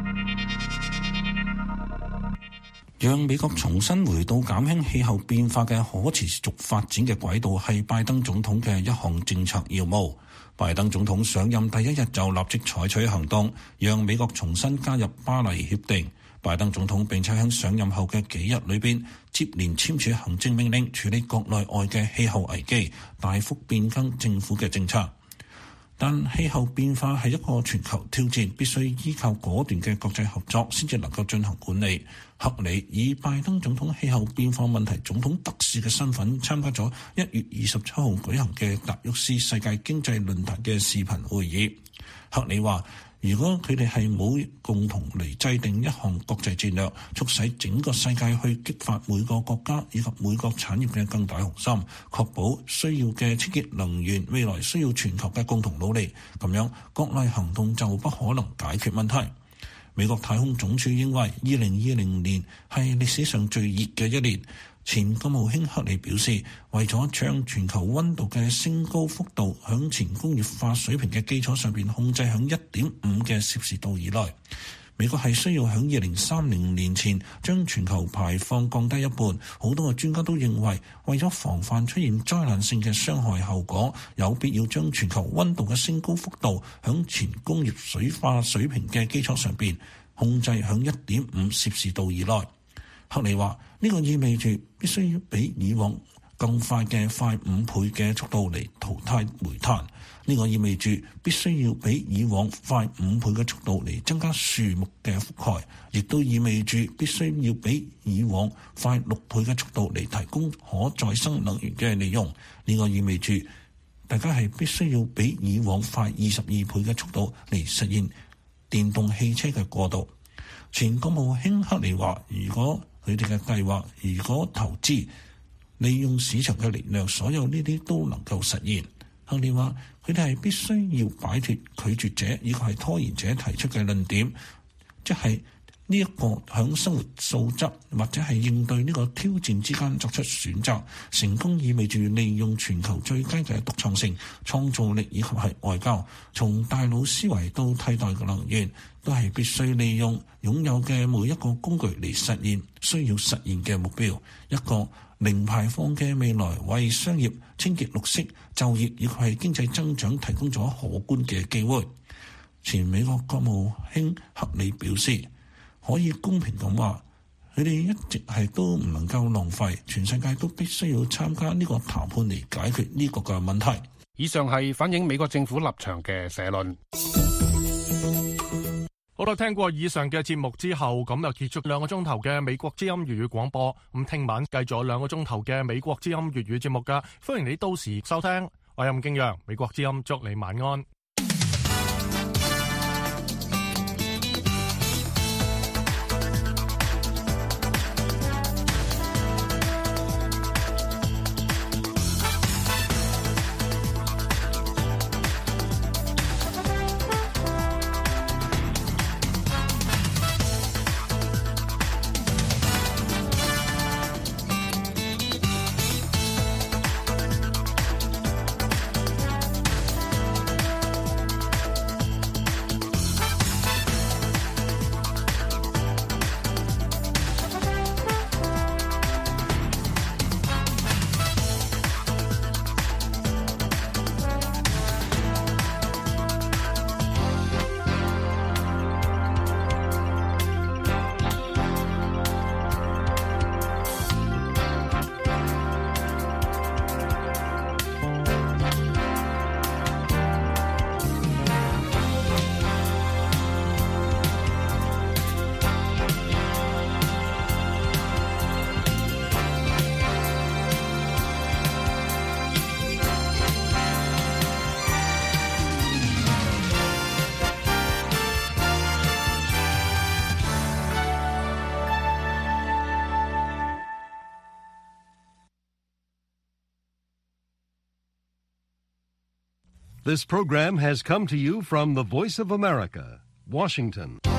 讓美國重新回到減輕氣候變化嘅可持續發展嘅軌道係拜登總統嘅一項政策要務。拜登總統上任第一日就立即採取行動，讓美國重新加入巴黎協定。拜登總統並且喺上任後嘅幾日裏邊接連簽署行政命令，處理國內外嘅氣候危機，大幅變更政府嘅政策。但氣候變化係一個全球挑戰，必須依靠果斷嘅國際合作先至能夠進行管理。克里以拜登總統氣候變化問題總統特使嘅身份參加咗一月二十七號舉行嘅達沃斯世界經濟論壇嘅視頻會議。克里話：如果佢哋係冇共同嚟制定一項國際戰略，促使整個世界去激發每個國家以及每個產業嘅更大雄心，確保需要嘅清潔能源未來需要全球嘅共同努力，咁樣國內行動就不可能解決問題。美國太空總署認為二零二零年係歷史上最熱嘅一年。前國務卿克里表示，為咗將全球溫度嘅升高幅度響前工業化水平嘅基礎上邊控制響一點五嘅攝氏度以內，美國係需要響二零三零年前將全球排放降低一半。好多嘅專家都認為，為咗防範出現災難性嘅傷害後果，有必要將全球溫度嘅升高幅度響前工業水化水平嘅基礎上邊控制響一點五攝氏度以內。克里話：呢個意味住必須要比以往更快嘅快五倍嘅速度嚟淘汰煤炭，呢個意味住必須要比以往快五倍嘅速度嚟增加樹木嘅覆蓋，亦都意味住必須要比以往快六倍嘅速度嚟提供可再生能源嘅利用，呢個意味住大家係必須要比以往快二十二倍嘅速度嚟實現電動汽車嘅過渡。前國務卿克里話：如果佢哋嘅計劃，如果投資利用市場嘅力量，所有呢啲都能夠實現。克里話：佢哋係必須要擺脫拒絕者以及係拖延者提出嘅論點，即係呢一個響生活素質或者係應對呢個挑戰之間作出選擇。成功意味住利用全球最佳嘅獨創性、創造力以及係外交，從大腦思維到替代嘅能源，都係必須利用擁有嘅每一個工具嚟實現需要實現嘅目標。一個零排放嘅未來，為商業、清潔、綠色、就業以及係經濟增長提供咗可觀嘅機會。前美國國務卿克里表示，可以公平咁話，佢哋一直係都唔能夠浪費，全世界都必須要參加呢個談判嚟解決呢個嘅問題。 以上係反映美國政府立場嘅社論。 好啦，聽過以上嘅節目之後，咁就結束兩個鐘頭嘅美國之音粵語廣播。咁聽晚繼續兩個鐘頭嘅美國之音粵語節目噶，歡迎你到時收聽。我係任敬陽，美國之音祝你晚安。 This program has come to you from the Voice of America, Washington.